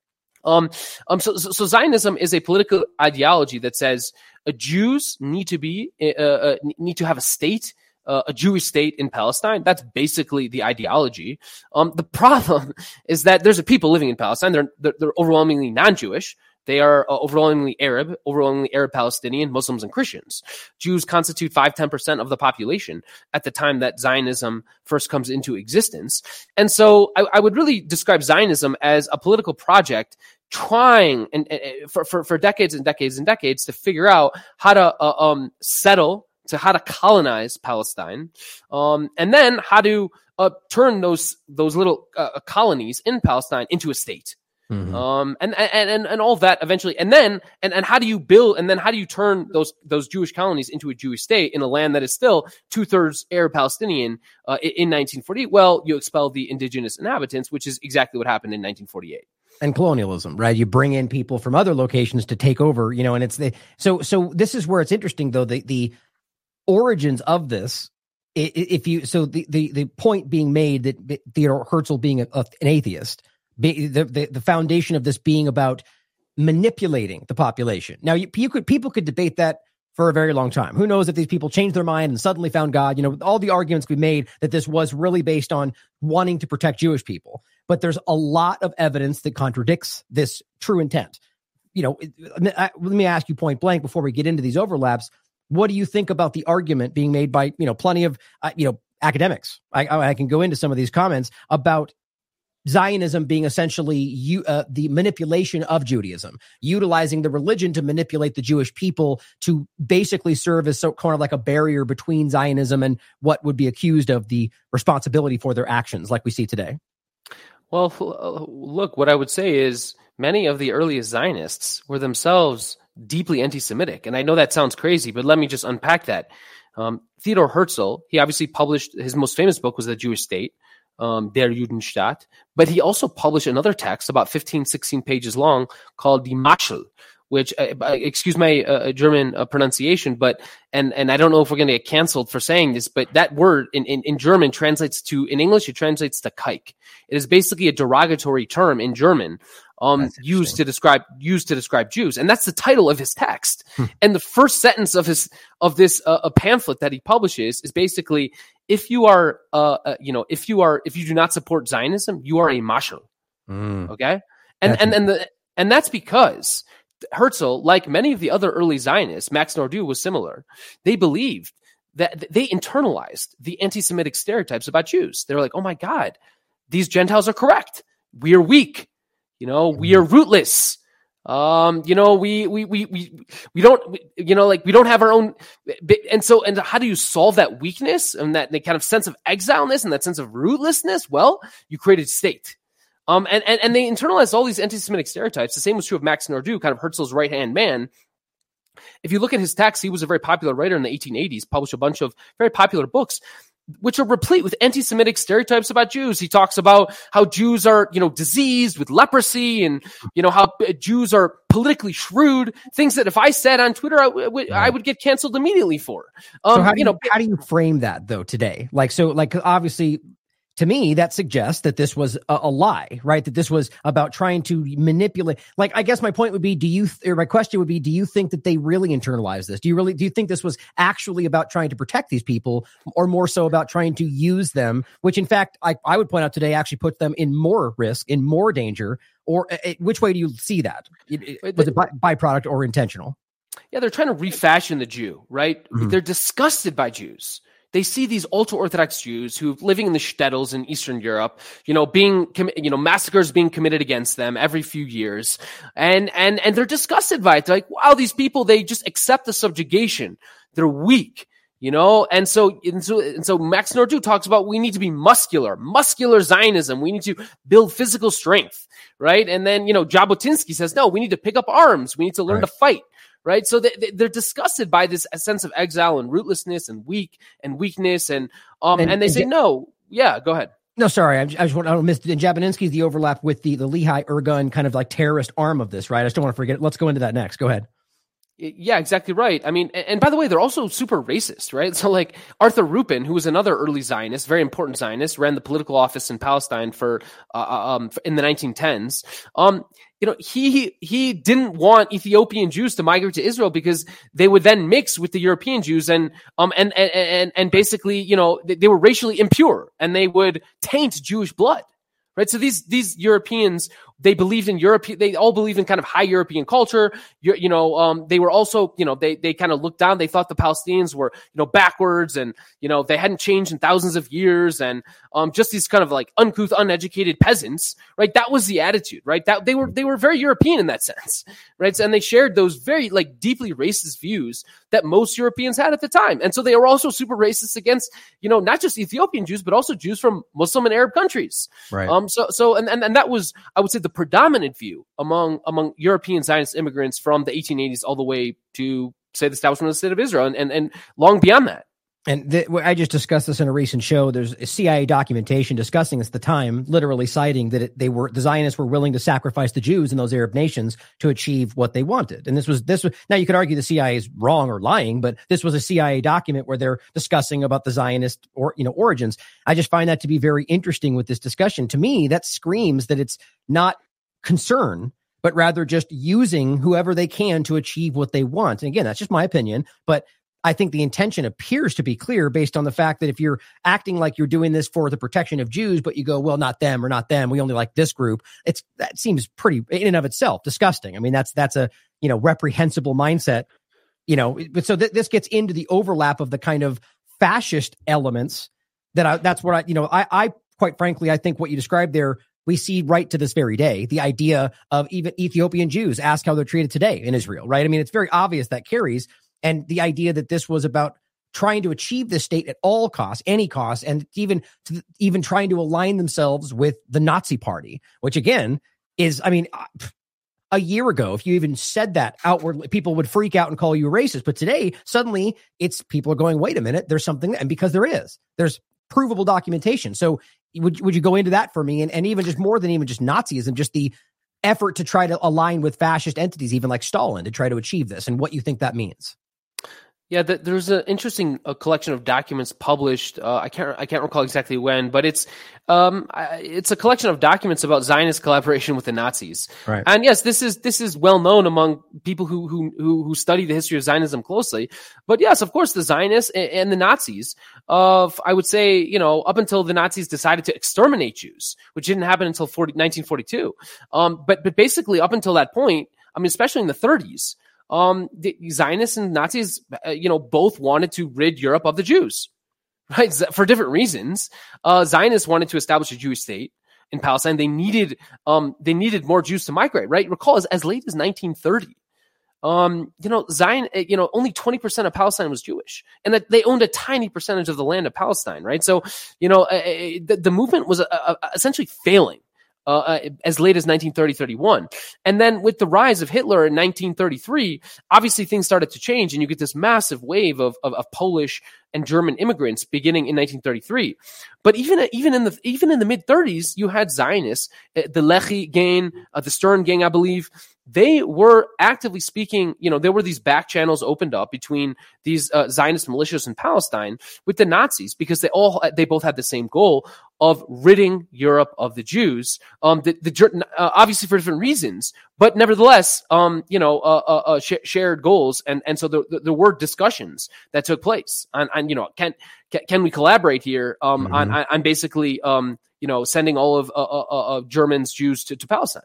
Um, um, so, so, so Zionism is a political ideology that says uh, Jews need to be, uh, uh, need to have a state, uh, a Jewish state in Palestine. That's basically the ideology. Um, the problem is that there's a people living in Palestine. They're, they're, they're overwhelmingly non-Jewish. They are uh, overwhelmingly Arab, overwhelmingly Arab Palestinian, Muslims, and Christians. Jews constitute five to ten percent of the population at the time that Zionism first comes into existence. And so I, I would really describe Zionism as a political project trying and, and for, for, for decades and decades and decades to figure out how to uh, um, settle, to how to colonize Palestine, um, and then how to uh, turn those, those little uh, colonies in Palestine into a state. Mm-hmm. Um, and, and, and, and all of that eventually. And then, and, and how do you build, and then how do you turn those, those Jewish colonies into a Jewish state in a land that is still two thirds Arab Palestinian, uh, in nineteen forty-eight? Well, you expel the indigenous inhabitants, which is exactly what happened in nineteen forty-eight. And colonialism, right? You bring in people from other locations to take over, you know, and it's the, so, so this is where it's interesting though, the, the origins of this, if you, so the, the, the point being made that Theodor Herzl being a, a, an atheist, Be, the, the the foundation of this being about manipulating the population. Now, you, you could people could debate that for a very long time. Who knows if these people changed their mind and suddenly found God? You know, all the arguments we made that this was really based on wanting to protect Jewish people. But there's a lot of evidence that contradicts this true intent. You know, let me ask you point blank before we get into these overlaps. What do you think about the argument being made by, you know, plenty of, uh, you know, academics? I, I can go into some of these comments about Zionism being essentially you, uh, the manipulation of Judaism, utilizing the religion to manipulate the Jewish people to basically serve as so kind of like a barrier between Zionism and what would be accused of the responsibility for their actions, like we see today. Well, look, what I would say is many of the earliest Zionists were themselves deeply anti-Semitic. And I know that sounds crazy, but let me just unpack that. Um, Theodor Herzl, he obviously published, his most famous book was The Jewish State. Um, Der Judenstaat, but he also published another text about fifteen, sixteen pages long called Die Maschel, which, uh, excuse my uh, German uh, pronunciation, but, and, and I don't know if we're going to get canceled for saying this, but that word in, in, in German translates to, in English, it translates to kike. It is basically a derogatory term in German, um, used to describe, used to describe Jews. And that's the title of his text. Hmm. And the first sentence of his, of this, uh, a pamphlet that he publishes is basically, if you are, uh, uh, you know, if you are, if you do not support Zionism, you are a mashal. Mm. Okay. And, that's and, and the, and that's because Herzl, like many of the other early Zionists, Max Nordau was similar. They believed that they internalized the anti-Semitic stereotypes about Jews. They're like, oh my God, these Gentiles are correct. We are weak. You know, we are rootless. Um, you know, we, we, we, we, we don't, we, you know, like we don't have our own. And so, and how do you solve that weakness and that the kind of sense of exileness and that sense of rootlessness? Well, you created state. Um, and, and, and they internalized all these anti-Semitic stereotypes. The same was true of Max Nordau, kind of Herzl's right-hand man. If you look at his texts, he was a very popular writer in the eighteen eighties, published a bunch of very popular books, which are replete with anti-Semitic stereotypes about Jews. He talks about how Jews are, you know, diseased with leprosy and, you know, how Jews are politically shrewd, things that if I said on Twitter, I, w- I would get canceled immediately for. Um, so how do you, you know, how do you frame that though today? Like, so like, obviously, to me, that suggests that this was a, a lie, right? That this was about trying to manipulate. Like, I guess my point would be, do you, or my question would be, do you think that they really internalized this? Do you really, do you think this was actually about trying to protect these people or more so about trying to use them, which in fact, I, I would point out today actually puts them in more risk, in more danger, or uh, which way do you see that? It, was it by, byproduct or intentional? Yeah, they're trying to refashion the Jew, right? Mm-hmm. They're disgusted by Jews. They see these ultra-Orthodox Jews who living in the shtetls in Eastern Europe, you know, being, you know, massacres being committed against them every few years. And, and, and they're disgusted by it. They're like, wow, these people, they just accept the subjugation. They're weak, you know? And so, and so, and so Max Nordau talks about we need to be muscular, muscular Zionism. We need to build physical strength, right? And then, you know, Jabotinsky says, no, we need to pick up arms. We need to learn right. to fight. Right. So they, they're disgusted by this sense of exile and rootlessness and weak and weakness. And um and, and they and say, ja- no. Yeah, go ahead. No, sorry. I, I just want to miss. And Jabotinsky is the overlap with the, the Lehi Irgun kind of like terrorist arm of this. Right. I just don't want to forget. Let's go into that next. Go ahead. Yeah, exactly right. I mean, and, and by the way, they're also super racist, right? So like Arthur Rupin, who was another early Zionist, very important Zionist, ran the political office in Palestine for, uh, um, in the nineteen tens. Um, you know, he, he didn't want Ethiopian Jews to migrate to Israel because they would then mix with the European Jews and, um, and, and, and, and basically, you know, they, they were racially impure and they would taint Jewish blood. Right. So these, these Europeans, they believed in Europe. They all believed in kind of high European culture. You, you know, um, they were also, you know, they, they kind of looked down. They thought the Palestinians were, you know, backwards and, you know, they hadn't changed in thousands of years. And, um, just these kind of like uncouth, uneducated peasants, right? That was the attitude, right? That they were, they were very European in that sense, right? And they shared those very like deeply racist views that most Europeans had at the time. And so they were also super racist against, you know, not just Ethiopian Jews, but also Jews from Muslim and Arab countries. Right. Um, so, so, and, and, and that was, I would say, the predominant view among among European Zionist immigrants from the eighteen eighties all the way to, say, the establishment of the State of Israel and, and, and long beyond that. And the, I just discussed this in a recent show. There's a C I A documentation discussing this at the time, literally citing that it, they were the Zionists were willing to sacrifice the Jews in those Arab nations to achieve what they wanted. And this was this was now you could argue the C I A is wrong or lying, but this was a C I A document where they're discussing about the Zionist or you know origins. I just find that to be very interesting with this discussion. To me, that screams that it's not concern, but rather just using whoever they can to achieve what they want. And again, that's just my opinion, but I think the intention appears to be clear based on the fact that if you're acting like you're doing this for the protection of Jews, but you go, well, not them or not them, we only like this group. It's that seems pretty in and of itself disgusting. I mean, that's that's a you know reprehensible mindset. You know, but so th- this gets into the overlap of the kind of fascist elements that I, that's what I you know I, I quite frankly I think what you described there we see right to this very day. The idea of even Ethiopian Jews ask how they're treated today in Israel, right? I mean, it's very obvious that carries. And the idea that this was about trying to achieve this state at all costs, any cost, and even to, even trying to align themselves with the Nazi Party, which again is, I mean, a year ago, if you even said that outwardly, people would freak out and call you racist. But today, suddenly, it's people are going, wait a minute, there's something, and because there is, there's provable documentation. So would would you go into that for me, and and even just more than even just Nazism, just the effort to try to align with fascist entities, even like Stalin, to try to achieve this, and what you think that means? Yeah, the, there's an interesting uh, collection of documents published. Uh, I can't I can't recall exactly when, but it's um I, it's a collection of documents about Zionist collaboration with the Nazis. Right. And yes, this is this is well known among people who who who, who study the history of Zionism closely. But yes, of course, the Zionists and, and the Nazis. Of I would say, you know, up until the Nazis decided to exterminate Jews, which didn't happen until nineteen forty-two. Um, but but basically, up until that point, I mean, especially in the thirties. Um, the Zionists and Nazis, uh, you know, both wanted to rid Europe of the Jews, right? For different reasons. Uh, Zionists wanted to establish a Jewish state in Palestine. They needed, um, they needed more Jews to migrate, right? Recall as, as late as nineteen thirty. Um, you know, Zion, you know, only twenty percent of Palestine was Jewish, and that they owned a tiny percentage of the land of Palestine, right? So, you know, uh, the, the movement was uh, uh, essentially failing. Uh, as late as nineteen thirty, thirty-one. And then with the rise of Hitler in nineteen thirty-three, obviously things started to change, and you get this massive wave of, of, of Polish and German immigrants beginning in nineteen thirty-three. But even, even in the, even in the mid thirties, you had Zionists, the Lehi gang, uh, the Stern gang, I believe. They were actively speaking, you know, there were these back channels opened up between these uh, Zionist militias in Palestine with the Nazis, because they all, they both had the same goal of ridding Europe of the Jews, um, the, the, uh, obviously for different reasons, but nevertheless, um, you know, uh, uh, uh, sh- shared goals. And, and so there, there were discussions that took place on, on you know, can, can, can we collaborate here, um, mm-hmm. on, on basically, um, you know, sending all of, uh, uh, uh, Germans, Jews to, to Palestine.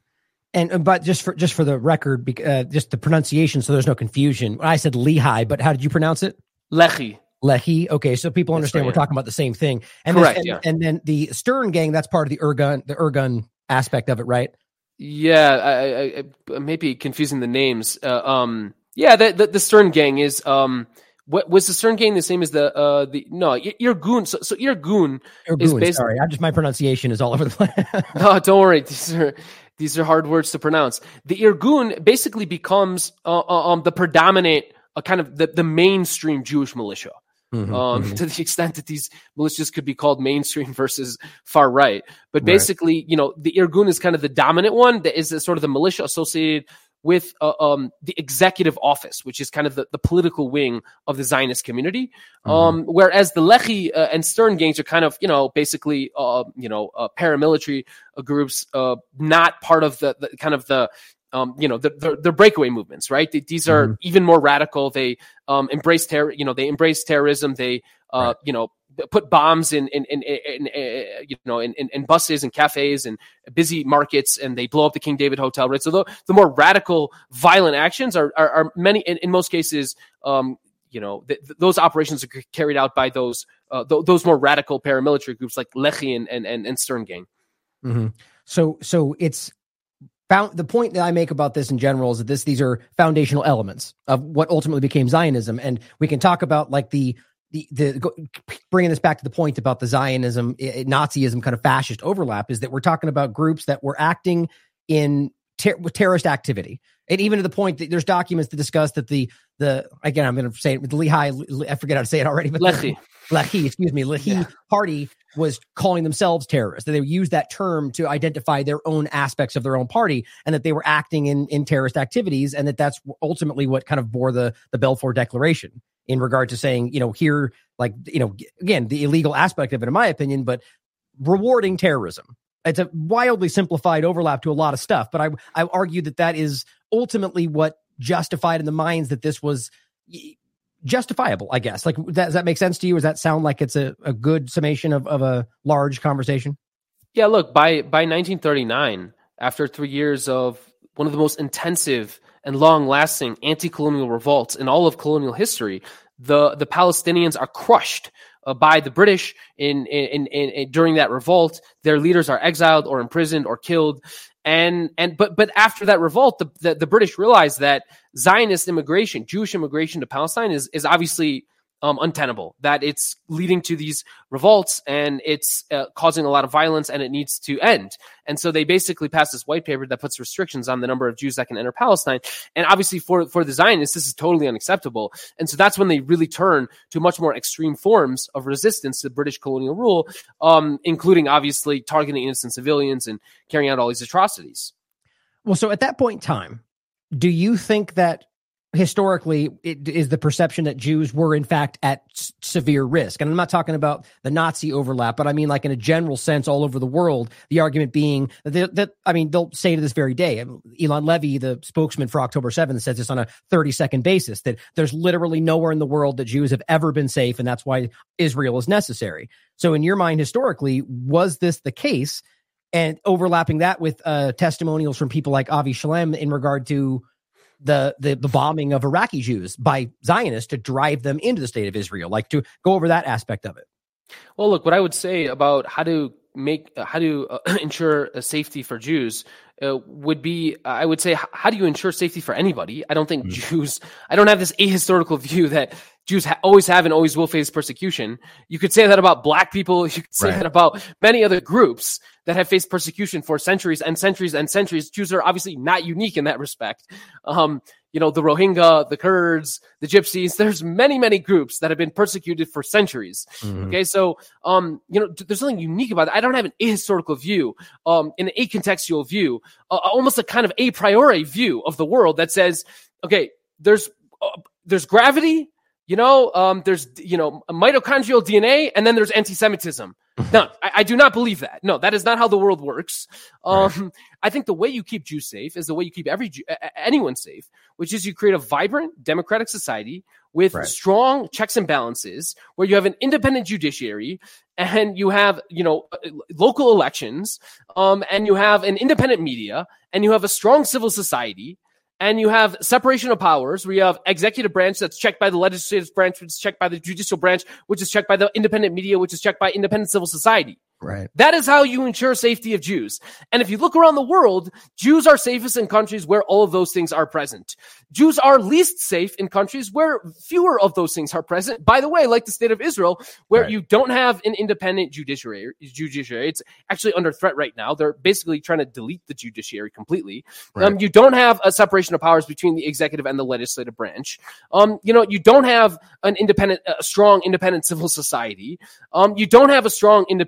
And, but just for, just for the record, uh, just the pronunciation, so there's no confusion. I said Lehi, but how did you pronounce it? Lehi. Lehi. Okay. So people understand right, we're yeah. talking about the same thing. And Correct. And, yeah. and then the Stern gang, that's part of the Irgun, the Irgun aspect of it, right? Yeah. I, I, I maybe confusing the names. Uh, um, yeah, the, the, the Stern gang is, um, what was the Stern gang the same as the, uh, the, no, Irgun. So, so Irgun, Irgun is basically, sorry. I'm just, my pronunciation is all over the place. No, don't worry. These are, These are hard words to pronounce. The Irgun basically becomes uh, um, the predominant, uh, kind of the, the mainstream Jewish militia. Mm-hmm, um, mm-hmm. To the extent that these militias could be called mainstream versus far right. But basically, right. you know, the Irgun is kind of the dominant one that is the, sort of the militia associated with uh, um, the executive office, which is kind of the, the political wing of the Zionist community. Mm-hmm. Um, whereas the Lehi uh, and Stern gangs are kind of, you know, basically, uh, you know, uh, paramilitary uh, groups, uh, not part of the, the kind of the, Um, you know, the, the, the breakaway movements, right? These are mm-hmm. even more radical. They um, embrace terror, you know, they embrace terrorism. They, uh, right. you know, put bombs in, in, in, in, in you know, in, in buses and cafes and busy markets, and they blow up the King David Hotel, right? So the, the more radical, violent actions are, are, are many, in, in most cases, um, you know, th- th- those operations are carried out by those, uh, th- those more radical paramilitary groups like Lehi and, and, and, and Stern Gang. Mm-hmm. So, so it's, Found, the point that I make about this in general is that this these are foundational elements of what ultimately became Zionism, and we can talk about like the the the go, bringing this back to the point about the Zionism, it, Nazism kind of fascist overlap is that we're talking about groups that were acting in ter- with terrorist activity, and even to the point that there's documents to discuss that the the again I'm going to say it with the Lehi, I forget how to say it already, but Lehi, Lehi, excuse me, Lehi yeah. party was calling themselves terrorists, that they used that term to identify their own aspects of their own party, and that they were acting in, in terrorist activities, and that that's ultimately what kind of bore the, the Balfour Declaration in regard to saying, you know, here, like, you know, again, the illegal aspect of it, in my opinion, but rewarding terrorism. It's a wildly simplified overlap to a lot of stuff, but I, I argue that that is ultimately what justified in the minds that this was justifiable, I guess. Like, that, does that make sense to you? Does that sound like it's a, a good summation of, of a large conversation? Yeah, look, by by nineteen thirty-nine, after three years of one of the most intensive and long-lasting anti-colonial revolts in all of colonial history, the, the Palestinians are crushed uh, by the British in, in, in, in during that revolt. Their leaders are exiled or imprisoned or killed. And and but but after that revolt, the, the, the British realized that Zionist immigration, Jewish immigration to Palestine is is obviously um, untenable, that it's leading to these revolts and it's uh, causing a lot of violence and it needs to end. And so they basically passed this white paper that puts restrictions on the number of Jews that can enter Palestine. And obviously for, for the Zionists, this is totally unacceptable. And so that's when they really turn to much more extreme forms of resistance to British colonial rule, um, including obviously targeting innocent civilians and carrying out all these atrocities. Well, so at that point in time, do you think that historically it is the perception that Jews were in fact at s- severe risk? And I'm not talking about the Nazi overlap, but I mean like in a general sense all over the world, the argument being that, they, that I mean, they'll say to this very day, Elon Levy, the spokesman for October seventh, says this on a thirty second basis, that there's literally nowhere in the world that Jews have ever been safe. And that's why Israel is necessary. So in your mind, historically, was this the case? And overlapping that with uh, testimonials from people like Avi Shalem in regard to The, the the bombing of Iraqi Jews by Zionists to drive them into the state of Israel, like to go over that aspect of it. Well, look, what I would say about how to make uh, how to uh, ensure a safety for Jews uh, would be, uh, I would say, how do you ensure safety for anybody? I don't think mm-hmm. Jews. I don't have this ahistorical view that Jews ha- always have and always will face persecution. You could say that about Black people. You could say right. that about many other groups that have faced persecution for centuries and centuries and centuries. Jews are obviously not unique in that respect. Um, you know, the Rohingya, the Kurds, the Gypsies, there's many, many groups that have been persecuted for centuries. Mm-hmm. Okay. So, um, you know, there's something unique about it. I don't have an ahistorical view, um, an acontextual view, uh, almost a kind of a priori view of the world that says, okay, there's, uh, there's gravity, you know, um, there's, you know, mitochondrial D N A, and then there's anti-Semitism. No, I, I do not believe that. No, that is not how the world works. Um, right. I think the way you keep Jews safe is the way you keep every Jew, anyone safe, which is you create a vibrant democratic society with right. strong checks and balances, where you have an independent judiciary and you have, you know, local elections, um, and you have an independent media and you have a strong civil society. And you have separation of powers, where you have executive branch that's checked by the legislative branch, which is checked by the judicial branch, which is checked by the independent media, which is checked by independent civil society. Right. That is how you ensure safety of Jews. And if you look around the world, Jews are safest in countries where all of those things are present. Jews are least safe in countries where fewer of those things are present. By the way, like the state of Israel, where right. you don't have an independent judiciary. Judiciary. It's actually under threat right now. They're basically trying to delete the judiciary completely. Right. Um, you don't have a separation of powers between the executive and the legislative branch. Um, you know, you don't have an independent, a strong independent civil society. Um, you don't have a strong independent media.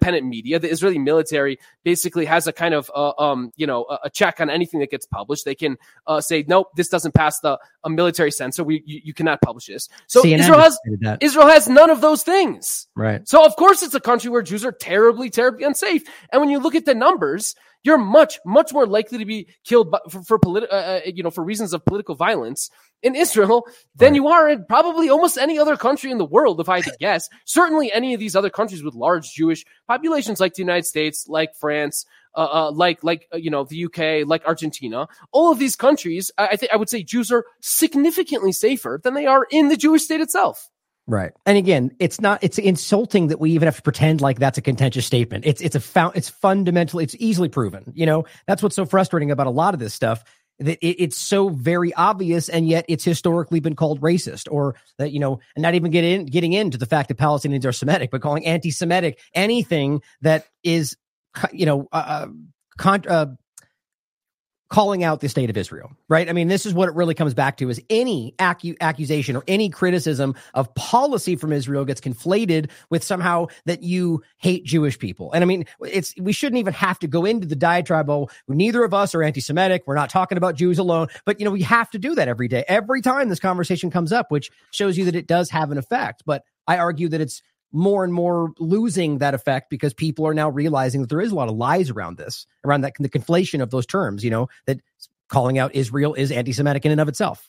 media. The Israeli military basically has a kind of, uh, um, you know, a, a check on anything that gets published. They can uh, say, nope, this doesn't pass the a military censor. We you, you cannot publish this. So C N N Israel has Israel has none of those things. Right. So of course it's a country where Jews are terribly, terribly unsafe. And when you look at the numbers, you're much, much more likely to be killed by, for, for politi- uh, you know, for reasons of political violence in Israel than right. you are in probably almost any other country in the world, if I had to guess. Certainly any of these other countries with large Jewish populations like the United States, like France, uh, uh, like, like uh, you know, the U K, like Argentina. All of these countries, I, I think I would say Jews are significantly safer than they are in the Jewish state itself. Right. And again, it's not, it's insulting that we even have to pretend like that's a contentious statement. It's, it's a found, it's fundamentally, it's easily proven. You know, that's what's so frustrating about a lot of this stuff, that it, it's so very obvious, and yet it's historically been called racist, or that, you know, and not even get in, getting into the fact that Palestinians are Semitic, but calling anti-Semitic anything that is, you know, uh, con- uh, calling out the state of Israel, right? I mean, this is what it really comes back to, is any acu- accusation or any criticism of policy from Israel gets conflated with somehow that you hate Jewish people. And I mean, it's, we shouldn't even have to go into the diatribe, oh, neither of us are anti-Semitic. We're not talking about Jews alone, but you know, we have to do that every day, every time this conversation comes up, which shows you that it does have an effect. But I argue that it's more and more losing that effect, because people are now realizing that there is a lot of lies around this, around that, the conflation of those terms, you know, that calling out Israel is anti-Semitic in and of itself.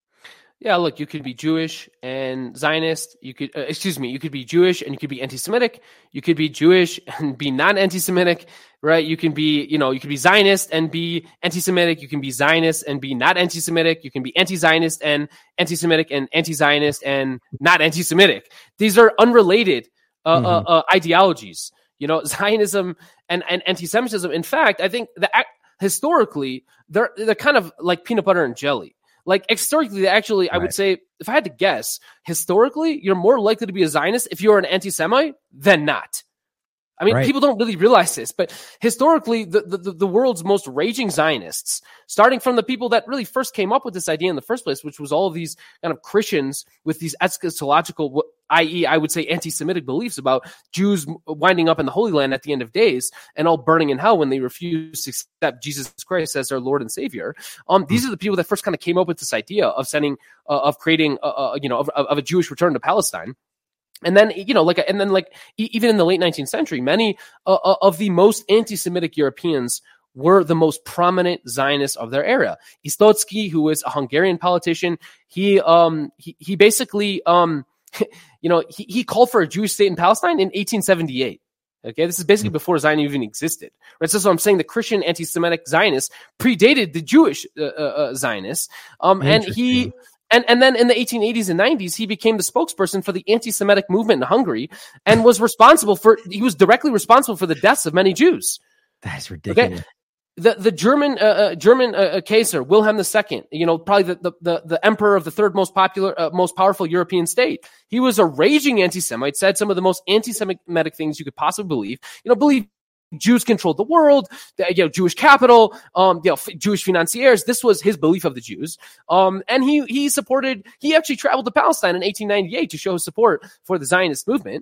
Yeah, look, you could be Jewish and Zionist. You could, uh, excuse me, you could be Jewish and you could be anti-Semitic. You could be Jewish and be not anti-Semitic, right? You can be, you know, you could be Zionist and be anti-Semitic. You can be Zionist and be not anti-Semitic. You can be anti-Zionist and anti-Semitic, and anti-Zionist and not anti-Semitic. These are unrelated uh, mm-hmm. uh, uh, ideologies. You know, Zionism and, and anti-Semitism. In fact, I think that historically they're they're kind of like peanut butter and jelly. Like, historically, actually, I right. would say, if I had to guess, historically, you're more likely to be a Zionist if you're an anti-Semite than not. I mean, right. people don't really realize this, but historically, the, the, the world's most raging Zionists, starting from the people that really first came up with this idea in the first place, which was all of these kind of Christians with these eschatological, that is, I would say, anti-Semitic beliefs about Jews winding up in the Holy Land at the end of days and all burning in hell when they refuse to accept Jesus Christ as their Lord and Savior. Um, these are the people that first kind of came up with this idea of sending, uh, of creating, uh, uh, you know, of, of a Jewish return to Palestine. And then, you know, like, and then, like, even in the late nineteenth century, many uh, of the most anti-Semitic Europeans were the most prominent Zionists of their era. Istotsky, who was a Hungarian politician, he, um, he, he basically, um, you know, he, he called for a Jewish state in Palestine in eighteen seventy-eight. Okay, this is basically before Zionism even existed. Right, so, so I'm saying the Christian anti-Semitic Zionists predated the Jewish uh, uh, Zionists, um, and he. And and then in the eighteen eighties and nineties, he became the spokesperson for the anti-Semitic movement in Hungary, and was responsible for, he was directly responsible for the deaths of many Jews. That's ridiculous. Okay? The the German uh, uh, German uh, Kaiser Wilhelm the Second, you know, probably the, the the the emperor of the third most popular, uh, most powerful European state. He was a raging anti-Semite, said some of the most anti-Semitic things you could possibly believe. You know, believe Jews controlled the world, you know, Jewish capital, um, you know, f- Jewish financiers. This was his belief of the Jews. Um, and he, he supported, he actually traveled to Palestine in eighteen ninety-eight to show his support for the Zionist movement.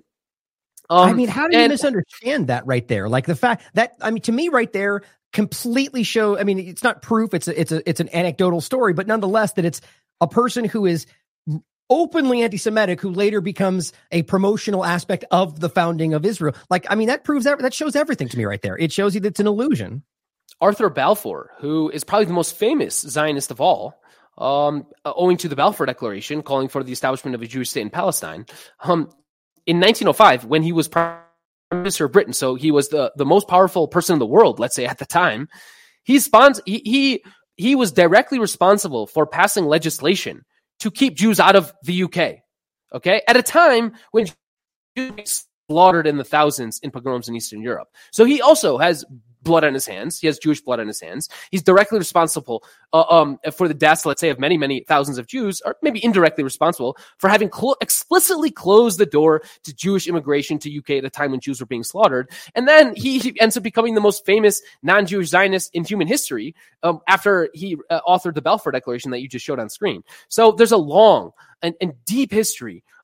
Um, I mean, how do you and, misunderstand that right there? Like the fact that, I mean, to me right there completely show, I mean, it's not proof. It's a, it's a, it's an anecdotal story, but nonetheless that it's a person who is openly anti-Semitic who later becomes a promotional aspect of the founding of Israel. Like, I mean, that proves that, that shows everything to me right there. It shows you that it's an illusion. Arthur Balfour, who is probably the most famous Zionist of all, um, owing to the Balfour Declaration calling for the establishment of a Jewish state in Palestine. Um, in nineteen oh five, when he was Prime Minister of Britain, so he was the, the most powerful person in the world, let's say at the time, he, spons- he, he, he was directly responsible for passing legislation to keep Jews out of the U K, okay? At a time when Jews were slaughtered in the thousands in pogroms in Eastern Europe. So he also has blood on his hands. He has Jewish blood on his hands. He's directly responsible uh, um, for the deaths, let's say, of many, many thousands of Jews, or maybe indirectly responsible for having clo- explicitly closed the door to Jewish immigration to U K at a time when Jews were being slaughtered. And then he, he ends up becoming the most famous non-Jewish Zionist in human history um, after he uh, authored the Balfour Declaration that you just showed on screen. So there's a long and, and deep history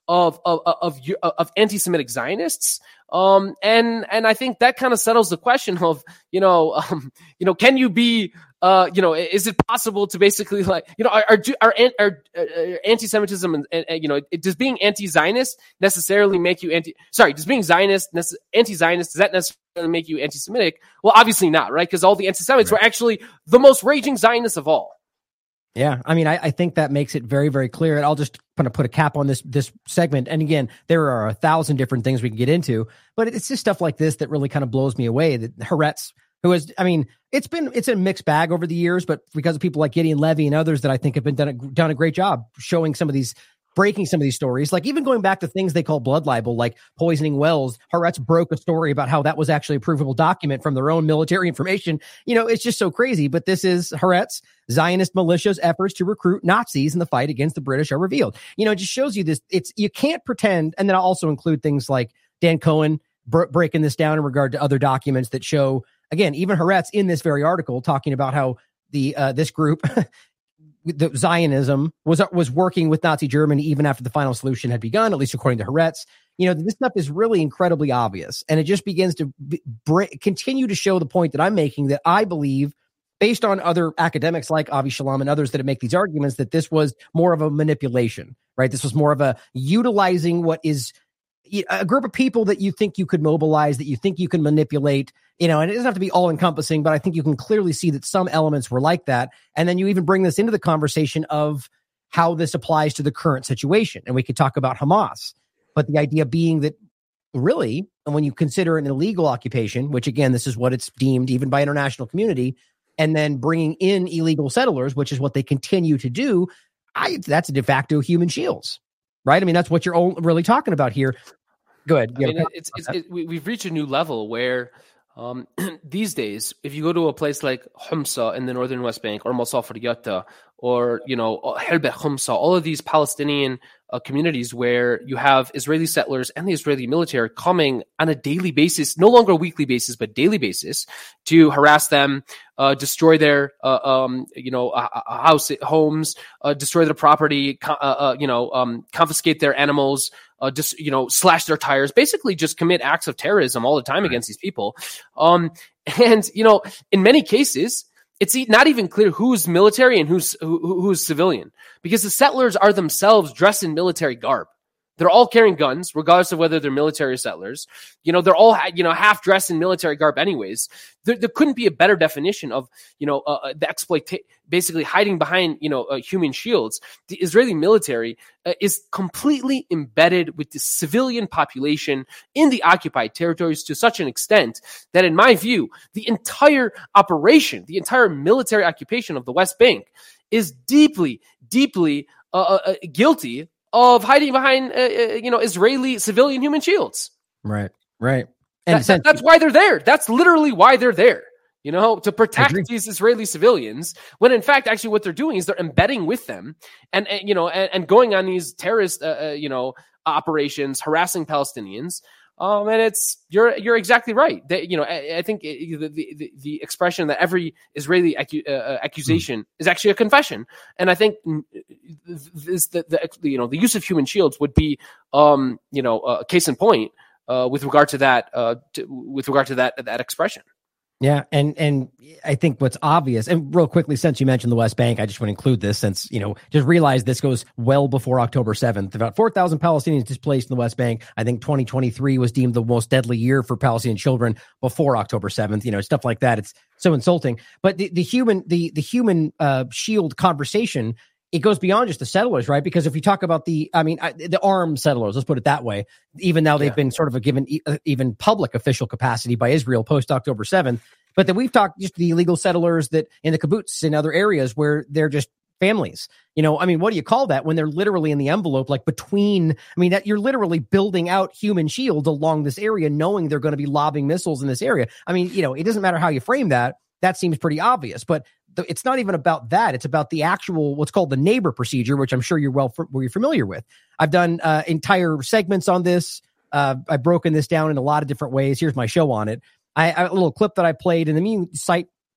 of of of, of anti-Semitic Zionists. Um, and and I think that kind of settles the question of, you know, um, you know, can you be, uh, you know, is it possible to basically, like, you know, are are, are, are, are anti-Semitism and, and, you know, does being anti-Zionist necessarily make you anti? Sorry, does being Zionist nece- anti-Zionist, does that necessarily make you anti-Semitic? Well, obviously not, right? Because all the anti-Semites right. were actually the most raging Zionists of all. Yeah, I mean, I, I think that makes it very, very clear. And I'll just kind of put a cap on this this segment. And again, there are a thousand different things we can get into, but it's just stuff like this that really kind of blows me away. That Haaretz, who has, I mean, it's been it's a mixed bag over the years, but because of people like Gideon Levy and others that I think have been done a, done a great job showing some of these, breaking some of these stories, like even going back to things they call blood libel, like poisoning wells. Haaretz broke a story about how that was actually a provable document from their own military information. You know, it's just so crazy. But this is Haaretz. Zionist militia's efforts to recruit Nazis in the fight against the British are revealed. You know, it just shows you this. It's, you can't pretend. And then I'll also include things like Dan Cohen br- breaking this down in regard to other documents that show, again, even Haaretz in this very article talking about how the uh, this group, the Zionism was was working with Nazi Germany even after the final solution had begun, at least according to Haaretz. You know, this stuff is really incredibly obvious, and it just begins to b- br- continue to show the point that I'm making, that I believe, based on other academics like Avi Shalom and others that make these arguments, that this was more of a manipulation, right? This was more of a utilizing what is a group of people that you think you could mobilize, that you think you can manipulate, you know, and it doesn't have to be all encompassing, but I think you can clearly see that some elements were like that. And then you even bring this into the conversation of how this applies to the current situation. And we could talk about Hamas, but the idea being that really, and when you consider an illegal occupation, which again, this is what it's deemed even by international community, and then bringing in illegal settlers, which is what they continue to do, I, that's a de facto human shields, right? I mean, that's what you're all really talking about here. Go ahead. I mean, it's, it's, it, we, we've reached a new level where um, these days, if you go to a place like Humsa in the northern West Bank, or Masafir Yatta, or, you know, Helbeh Humsa, all of these Palestinian uh, communities where you have Israeli settlers and the Israeli military coming on a daily basis, no longer a weekly basis, but daily basis, to harass them, uh, destroy their, uh, um, you know, uh, house, homes, uh, destroy their property, uh, uh, you know, um, confiscate their animals, uh, just, you know, slash their tires, basically just commit acts of terrorism all the time against these people. Um, and, you know, in many cases, it's not even clear who's military and who's who, who's civilian, because the settlers are themselves dressed in military garb. They're all carrying guns, regardless of whether they're military or settlers. You know, they're all, you know, half dressed in military garb anyways. There, there couldn't be a better definition of, you know, uh, the exploit, basically hiding behind, you know, uh, human shields. The Israeli military uh, is completely embedded with the civilian population in the occupied territories to such an extent that, in my view, the entire operation, the entire military occupation of the West Bank is deeply, deeply uh, uh, guilty of hiding behind, uh, you know, Israeli civilian human shields. Right, right. And that, that, that's why they're there. That's literally why they're there, you know, to protect these Israeli civilians, when in fact, actually what they're doing is they're embedding with them and, and you know, and, and going on these terrorist, uh, uh, you know, operations, harassing Palestinians. Um, and it's, you're, you're exactly right. They, you know, I, I think it, the, the, the expression that every Israeli acu- uh, accusation mm. is actually a confession. And I think this, the, the, you know, the use of human shields would be, um, you know, a case in point, uh, with regard to that, uh, to, with regard to that, that expression. Yeah, and and I think what's obvious, and real quickly, since you mentioned the West Bank, I just want to include this, since, you know, just realize this goes well before October seventh. About four thousand Palestinians displaced in the West Bank. I think twenty twenty-three was deemed the most deadly year for Palestinian children before October seventh. You know, stuff like that. It's so insulting. But the, the human the the human uh, shield conversation, it goes beyond just the settlers, right? Because if you talk about the, I mean, I, the armed settlers, let's put it that way, even now they've yeah. been sort of a given uh, even public official capacity by Israel post October seventh. But then we've talked just the illegal settlers that in the kibbutz in other areas where they're just families. You know, I mean, what do you call that when they're literally in the envelope, like between, I mean, that you're literally building out human shields along this area, knowing they're going to be lobbing missiles in this area. I mean, you know, it doesn't matter how you frame that. That seems pretty obvious, but the, it's not even about that. It's about the actual, what's called the neighbor procedure, which I'm sure you're well f- you're familiar with. I've done uh, entire segments on this. Uh, I've broken this down in a lot of different ways. Here's my show on it. I, I a little clip that I played, and the mean cite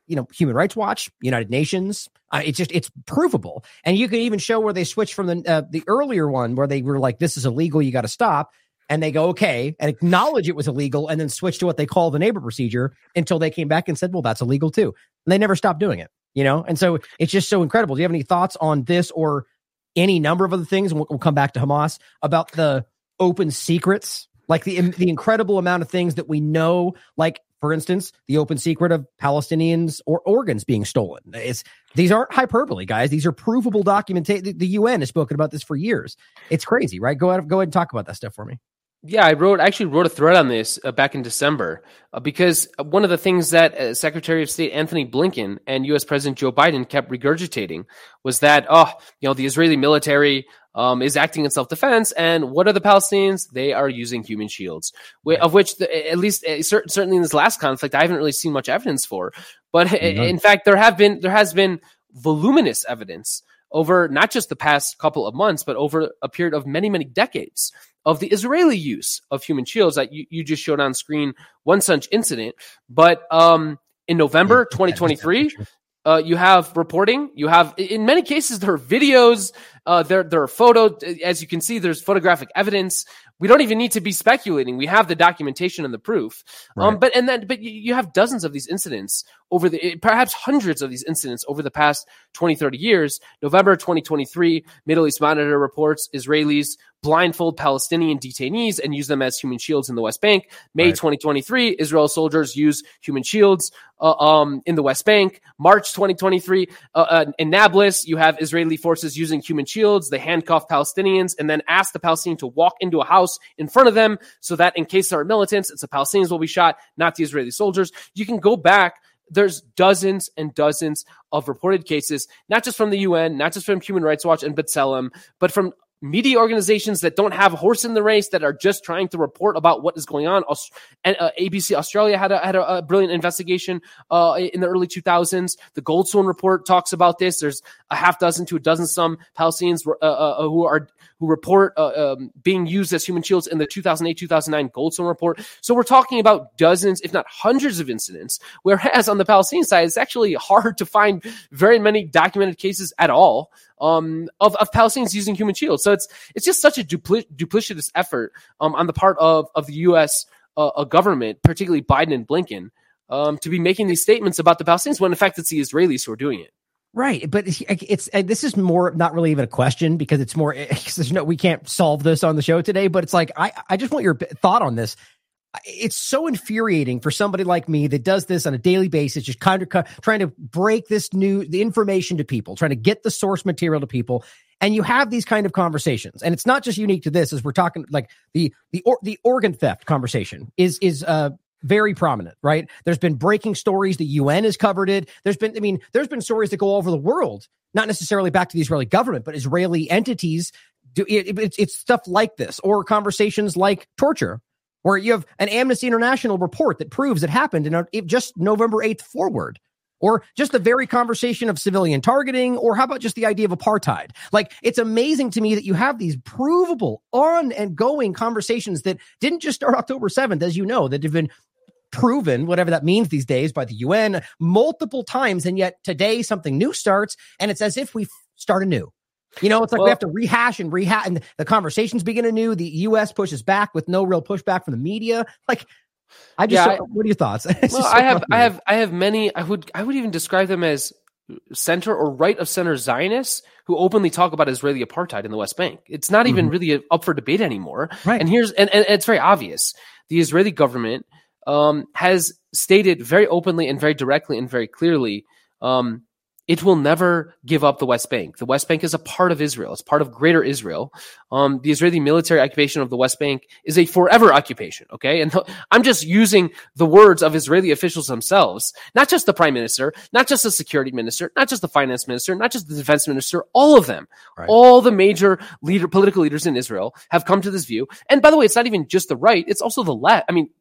you know, Human Rights Watch, United Nations. Uh, it's just, it's provable. And you can even show where they switched from the uh, the earlier one where they were like, this is illegal, you got to stop. And they go, okay, and acknowledge it was illegal, and then switch to what they call the neighbor procedure until they came back and said, well, that's illegal too. And they never stopped doing it, you know? And so it's just so incredible. Do you have any thoughts on this or any number of other things? And we'll, we'll come back to Hamas about the open secrets, like the the incredible amount of things that we know, like, for instance, the open secret of Palestinians or organs being stolen. It's, these aren't hyperbole, guys. These are provable documentation. The, the U N has spoken about this for years. It's crazy, right? Go ahead, go ahead and talk about that stuff for me. Yeah, I wrote actually wrote a thread on this uh, back in December uh, because one of the things that uh, Secretary of State Anthony Blinken and U S President Joe Biden kept regurgitating was that, oh, you know, the Israeli military um, is acting in self-defense, and what are the Palestinians? They are using human shields, right. Of which, the, at least uh, certainly in this last conflict, I haven't really seen much evidence for. But mm-hmm. in fact, there have been there has been voluminous evidence over not just the past couple of months, but over a period of many, many decades of the Israeli use of human shields that you, you just showed on screen, one such incident. But um, in November twenty twenty-three, uh, you have reporting, you have, in many cases, there are videos, uh, there, there are photos. As you can see, there's photographic evidence. We don't even need to be speculating. We have the documentation and the proof. Right. Um, but and then, but you have dozens of these incidents over the, perhaps hundreds of these incidents over the past twenty, thirty years. November twenty twenty-three, Middle East Monitor reports Israelis blindfold Palestinian detainees and use them as human shields in the West Bank. May right. twenty twenty-three, Israel soldiers use human shields uh, um, in the West Bank. March twenty twenty-three, uh, uh, in Nablus, you have Israeli forces using human shields. They handcuff Palestinians and then ask the Palestinian to walk into a house in front of them so that in case there are militants, it's the Palestinians will be shot, not the Israeli soldiers. You can go back. There's dozens and dozens of reported cases, not just from the U N, not just from Human Rights Watch and B'Tselem, but from media organizations that don't have a horse in the race, that are just trying to report about what is going on. And uh, A B C Australia had a, had a, a brilliant investigation uh, in the early two thousands. The Goldstone report talks about this. There's a half dozen to a dozen some Palestinians uh, uh, who are who report uh, um, being used as human shields in the two thousand eight two thousand nine Goldstone report. So we're talking about dozens, if not hundreds of incidents, whereas on the Palestinian side, it's actually hard to find very many documented cases at all um, of, of Palestinians using human shields. So it's it's just such a dupli- duplicitous effort um, on the part of, of the U S uh, government, particularly Biden and Blinken, um, to be making these statements about the Palestinians when in fact it's the Israelis who are doing it. Right, but it's, it's this is more not really even a question because it's more. There's no, we can't solve this on the show today. But it's like I, I just want your thought on this. It's so infuriating for somebody like me that does this on a daily basis, just kind of trying to break this new the information to people, trying to get the source material to people, and you have these kind of conversations. And it's not just unique to this, as we're talking like the the or, the organ theft conversation is is uh. very prominent, right? There's been breaking stories. The U N has covered it. There's been, I mean, there's been stories that go all over the world, not necessarily back to the Israeli government, but Israeli entities do it, it, it's stuff like this, or conversations like torture, where you have an Amnesty International report that proves it happened in a, it just November eighth forward, or just the very conversation of civilian targeting, or how about just the idea of apartheid? Like, it's amazing to me that you have these provable, on and going conversations that didn't just start October seventh, as you know, that have been proven, whatever that means these days, by the U N multiple times. And yet today something new starts, and it's as if we start anew. You know, it's like well, we have to rehash and rehash, and the conversations begin anew. The U S pushes back with no real pushback from the media. Like, I just, yeah, so, what are your thoughts? Well, so I have, I have, I have many. I would, I would even describe them as center or right of center Zionists who openly talk about Israeli apartheid in the West Bank. It's not even mm-hmm. really up for debate anymore. Right. And here's, and, and it's very obvious. The Israeli government um, has stated very openly and very directly and very clearly, um, it will never give up the West Bank. The West Bank is a part of Israel. It's part of greater Israel. Um, the Israeli military occupation of the West Bank is a forever occupation, okay? And th- I'm just using the words of Israeli officials themselves, not just the prime minister, not just the security minister, not just the finance minister, not just the defense minister, all of them. Right. All the major leader, political leaders in Israel have come to this view. And by the way, it's not even just the right, it's also the left. I mean,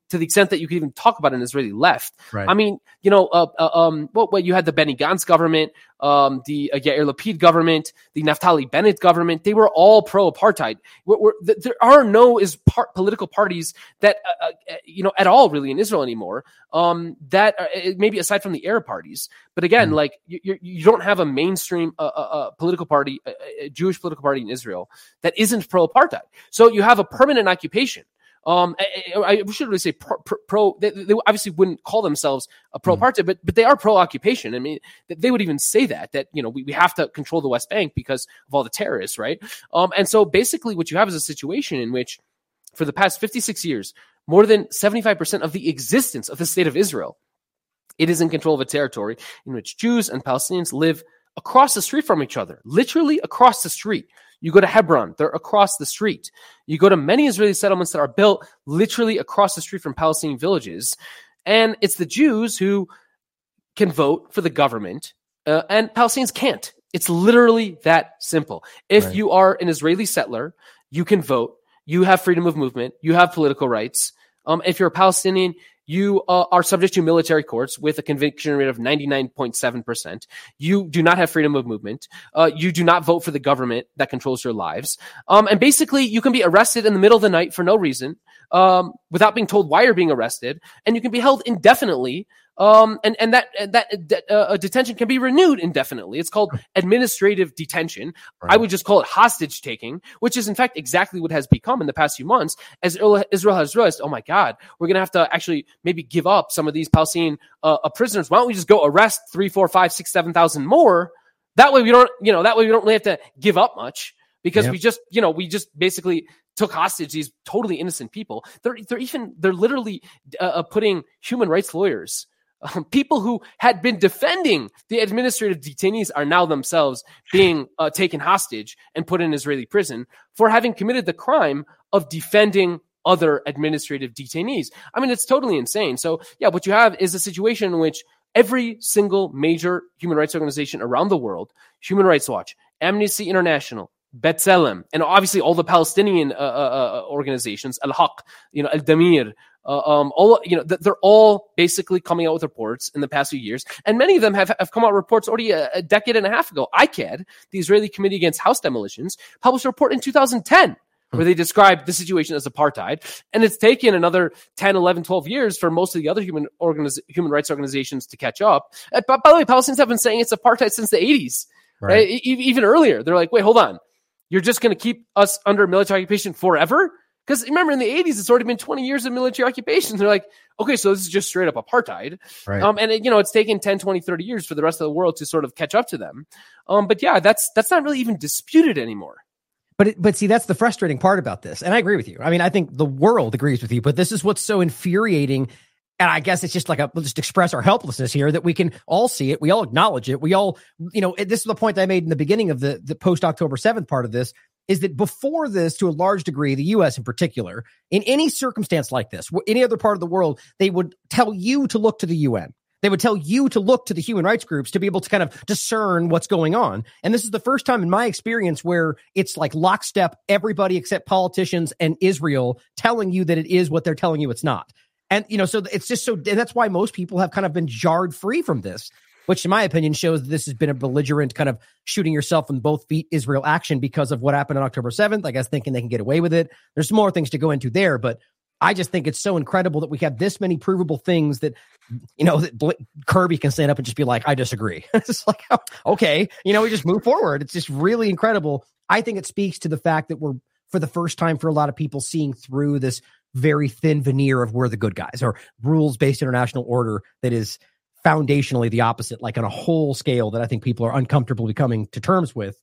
to the extent that you could even talk about an Israeli left. Right. I mean, you know, uh, uh, um, well, well, you had the Benny Gantz government, um, the uh, Yair Lapid government, the Naftali Bennett government. They were all pro-apartheid. We're, we're, th- there are no is part political parties that, uh, uh, you know, at all really in Israel anymore. Um, that uh, maybe aside from the Arab parties, but again, mm. like you, you, you don't have a mainstream uh, uh, uh, political party, a, a Jewish political party in Israel that isn't pro-apartheid. So you have a permanent occupation. Um, I, I should really say pro. pro, pro they, they obviously wouldn't call themselves a pro-apartheid, mm. but but they are pro-occupation. I mean, they would even say that that you know we, we have to control the West Bank because of all the terrorists, right? Um, and so basically, what you have is a situation in which, for the past fifty-six years, more than seventy-five percent of the existence of the state of Israel, it is in control of a territory in which Jews and Palestinians live across the street from each other, literally across the street. You go to Hebron, they're across the street. You go to many Israeli settlements that are built literally across the street from Palestinian villages. And it's the Jews who can vote for the government, uh, and Palestinians can't. It's literally that simple. If right. you are an Israeli settler, you can vote. You have freedom of movement. You have political rights. Um, if you're a Palestinian, you uh, are subject to military courts with a conviction rate of ninety-nine point seven percent. You do not have freedom of movement. Uh, you do not vote for the government that controls your lives. Um, and basically, you can be arrested in the middle of the night for no reason, um, without being told why you're being arrested. And you can be held indefinitely. Um, and, and that, that, uh, detention can be renewed indefinitely. It's called administrative detention. Right. I would just call it hostage taking, which is in fact exactly what has become in the past few months as Israel has realized, oh my God, we're going to have to actually maybe give up some of these Palestinian, uh, uh, prisoners. Why don't we just go arrest three, four, five, six, seven thousand more? That way we don't, you know, that way we don't really have to give up much because yep. we just, you know, we just basically took hostage these totally innocent people. They're, they're even, they're literally, uh, putting human rights lawyers, Um, people who had been defending the administrative detainees are now themselves being uh, taken hostage and put in Israeli prison for having committed the crime of defending other administrative detainees. I mean, it's totally insane. So, yeah, what you have is a situation in which every single major human rights organization around the world, Human Rights Watch, Amnesty International, B'Tselem, and obviously all the Palestinian uh, uh, organizations, Al-Haq, you know, Al-Damir, Uh, um, all you know, they're all basically coming out with reports in the past few years, and many of them have, have come out with reports already a, a decade and a half ago. I C A D, the Israeli Committee Against House Demolitions, published a report in two thousand ten where they described the situation as apartheid, and it's taken another ten, eleven, twelve years for most of the other human organiz- human rights organizations to catch up. Uh, but by the way, Palestinians have been saying it's apartheid since the eighties, right? right? E- even earlier, they're like, wait, hold on, you're just going to keep us under military occupation forever? Because remember, in the eighties, it's already been twenty years of military occupation. They're like, okay, so this is just straight up apartheid. Right. Um, and, it, you know, it's taken ten, twenty, thirty years for the rest of the world to sort of catch up to them. Um, but yeah, that's that's not really even disputed anymore. But it, but see, that's the frustrating part about this. And I agree with you. I mean, I think the world agrees with you, but this is what's so infuriating. And I guess it's just like a, we'll just express our helplessness here that we can all see it. We all acknowledge it. We all, you know, this is the point that I made in the beginning of the, the post October seventh part of this, is that before this, to a large degree, the U S in particular, in any circumstance like this, any other part of the world, they would tell you to look to the U N. They would tell you to look to the human rights groups to be able to kind of discern what's going on. And this is the first time in my experience where it's like lockstep, everybody except politicians and Israel telling you that it is what they're telling you it's not. And, you know, so it's just so, and that's why most people have kind of been jarred free from this, which in my opinion shows that this has been a belligerent kind of shooting yourself in both feet Israel action because of what happened on October seventh. I guess thinking they can get away with it. There's some more things to go into there, but I just think it's so incredible that we have this many provable things that, you know, that Bl- Kirby can stand up and just be like, I disagree. It's just like, okay, you know, we just move forward. It's just really incredible. I think it speaks to the fact that we're, for the first time for a lot of people, seeing through this very thin veneer of we're the good guys or rules-based international order that is foundationally the opposite, like on a whole scale that I think people are uncomfortable coming to terms with.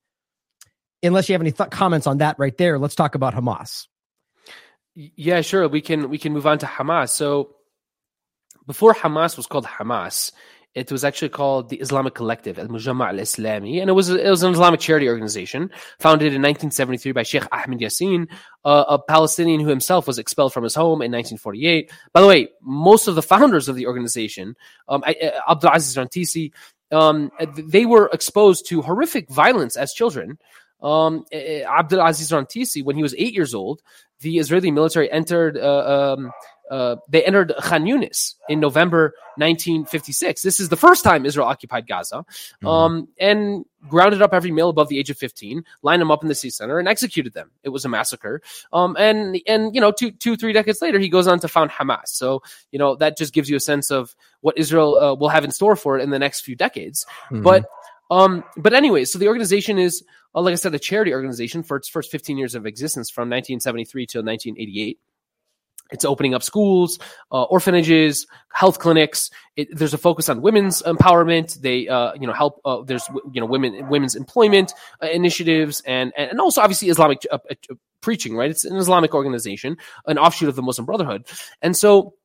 Unless you have any th- comments on that right there, let's talk about Hamas. Yeah, sure. We can we can move on to Hamas. So before Hamas was called Hamas, it was actually called the Islamic Collective, Al-Mujamma' Al-Islami, and it was it was an Islamic charity organization founded in nineteen seventy-three by Sheikh Ahmed Yassin, uh, a Palestinian who himself was expelled from his home in nineteen forty-eight. By the way, most of the founders of the organization, um, Abdulaziz Rantisi, um, they were exposed to horrific violence as children. um, Abdulaziz Rantisi, when he was eight years old, the Israeli military entered. Uh, um, uh, they entered Khan Yunis in November nineteen fifty-six. This is the first time Israel occupied Gaza, um, mm-hmm. and grounded up every male above the age of fifteen, lined them up in the city center, and executed them. It was a massacre. Um, and and you know, two, two, three decades later, he goes on to found Hamas. So you know that just gives you a sense of what Israel uh, will have in store for it in the next few decades. Mm-hmm. But um, but anyway, so the organization is, uh, like I said, a charity organization for its first fifteen years of existence, from nineteen seventy-three to nineteen eighty-eight. It's opening up schools, uh, orphanages, health clinics. It, there's a focus on women's empowerment. They, uh, you know, help. Uh, there's, you know, women, women's employment uh, initiatives, and and also obviously Islamic uh, uh, preaching. Right, it's an Islamic organization, an offshoot of the Muslim Brotherhood, and so.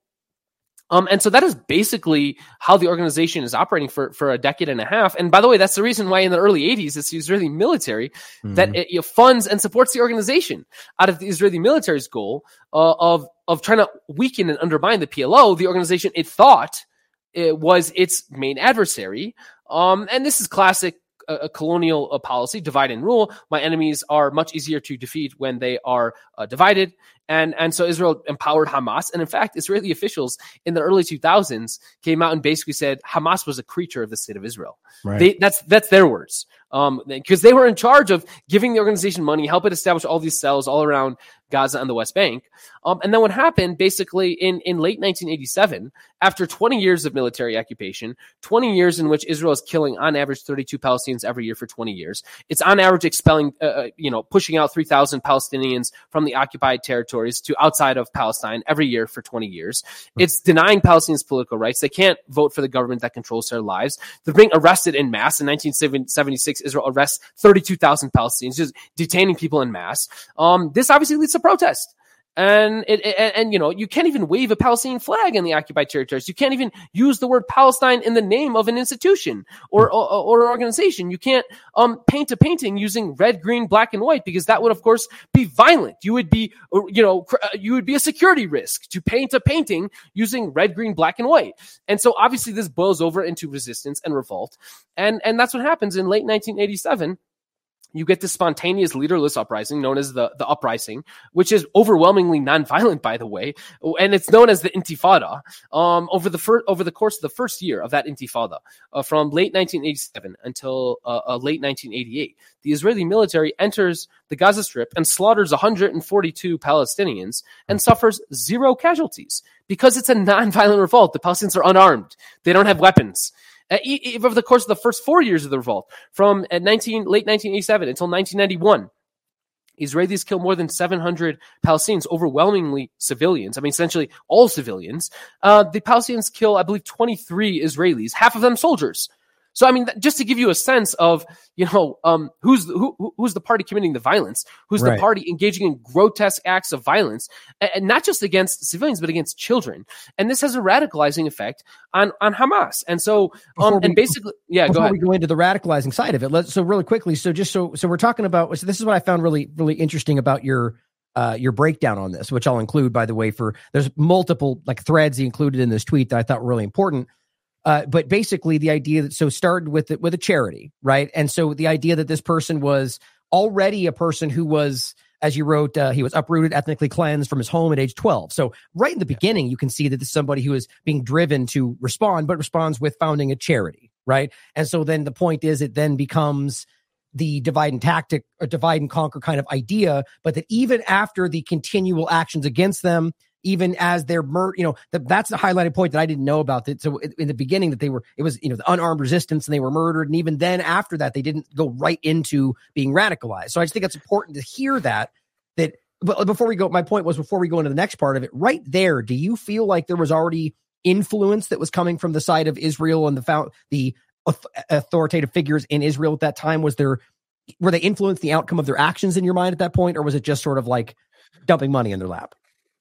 Um, and so that is basically how the organization is operating for, for a decade and a half. And by the way, that's the reason why in the early eighties, it's the Israeli military mm-hmm. that it, you know, funds and supports the organization. Out of the Israeli military's goal uh, of of trying to weaken and undermine the P L O, the organization it thought it was its main adversary. Um, and this is classic a colonial uh, policy, divide and rule. My enemies are much easier to defeat when they are uh, divided. And, and so Israel empowered Hamas. And in fact, Israeli officials in the early two thousands came out and basically said Hamas was a creature of the state of Israel. Right. They, that's, that's their words. Um, because they were in charge of giving the organization money, help it establish all these cells all around Gaza and the West Bank. Um, and then what happened basically in, in late nineteen eighty-seven, after twenty years of military occupation, twenty years in which Israel is killing on average thirty-two Palestinians every year for twenty years. It's on average expelling, uh, you know, pushing out three thousand Palestinians from the occupied territories to outside of Palestine every year for twenty years. It's denying Palestinians political rights. They can't vote for the government that controls their lives. They're being arrested in mass. In nineteen seventy-six, Israel arrests thirty-two thousand Palestinians, just detaining people in mass. Um, this obviously leads to protest. And, it, and, and, you know, you can't even wave a Palestinian flag in the occupied territories. You can't even use the word Palestine in the name of an institution or, or, or an organization. You can't um, paint a painting using red, green, black, and white, because that would, of course, be violent. You would be, you know, you would be a security risk to paint a painting using red, green, black, and white. And so obviously this boils over into resistance and revolt. And, and that's what happens in late nineteen eighty-seven. You get this spontaneous leaderless uprising known as the, the uprising, which is overwhelmingly nonviolent, by the way, and it's known as the Intifada. Um, over the fir- over the course of the first year of that Intifada, uh, from late nineteen eighty-seven until uh, uh, late nineteen eighty-eight, the Israeli military enters the Gaza Strip and slaughters one hundred forty-two Palestinians and suffers zero casualties because it's a nonviolent revolt. The Palestinians are unarmed; they don't have weapons. Uh, over the course of the first four years of the revolt, from uh, nineteen, late nineteen eighty-seven until nineteen ninety-one, Israelis killed more than seven hundred Palestinians, overwhelmingly civilians. I mean, essentially all civilians. Uh, the Palestinians kill, I believe, twenty-three Israelis, half of them soldiers. So, I mean, just to give you a sense of, you know, um, who's the, who, who's the party committing the violence, who's right. the party engaging in grotesque acts of violence, and, and not just against civilians, but against children. And this has a radicalizing effect on, on Hamas. And so, um, we, and basically, yeah, go ahead. Before we go into the radicalizing side of it, let's, so really quickly, so just so, so we're talking about, so this is what I found really, really interesting about your, uh, your breakdown on this, which I'll include, by the way, for, there's multiple like threads he included in this tweet that I thought were really important. Uh, but basically the idea that, so started with it with a charity, right? And so the idea that this person was already a person who was, as you wrote, uh, he was uprooted, ethnically cleansed from his home at age twelve. So right in the beginning, you can see that this is somebody who is being driven to respond, but responds with founding a charity, right? And so then the point is it then becomes the divide and tactic or divide and conquer kind of idea, but that even after the continual actions against them, even as they're mur- you know, the, that's the highlighted point that I didn't know about that. So in the beginning that they were, it was, you know, the unarmed resistance and they were murdered. And even then after that, they didn't go right into being radicalized. So I just think it's important to hear that, that, but before we go, my point was before we go into the next part of it, right there, do you feel like there was already influence that was coming from the side of Israel and the found, the authoritative figures in Israel at that time? Was there, were they influenced the outcome of their actions in your mind at that point? Or was it just sort of like dumping money in their lap?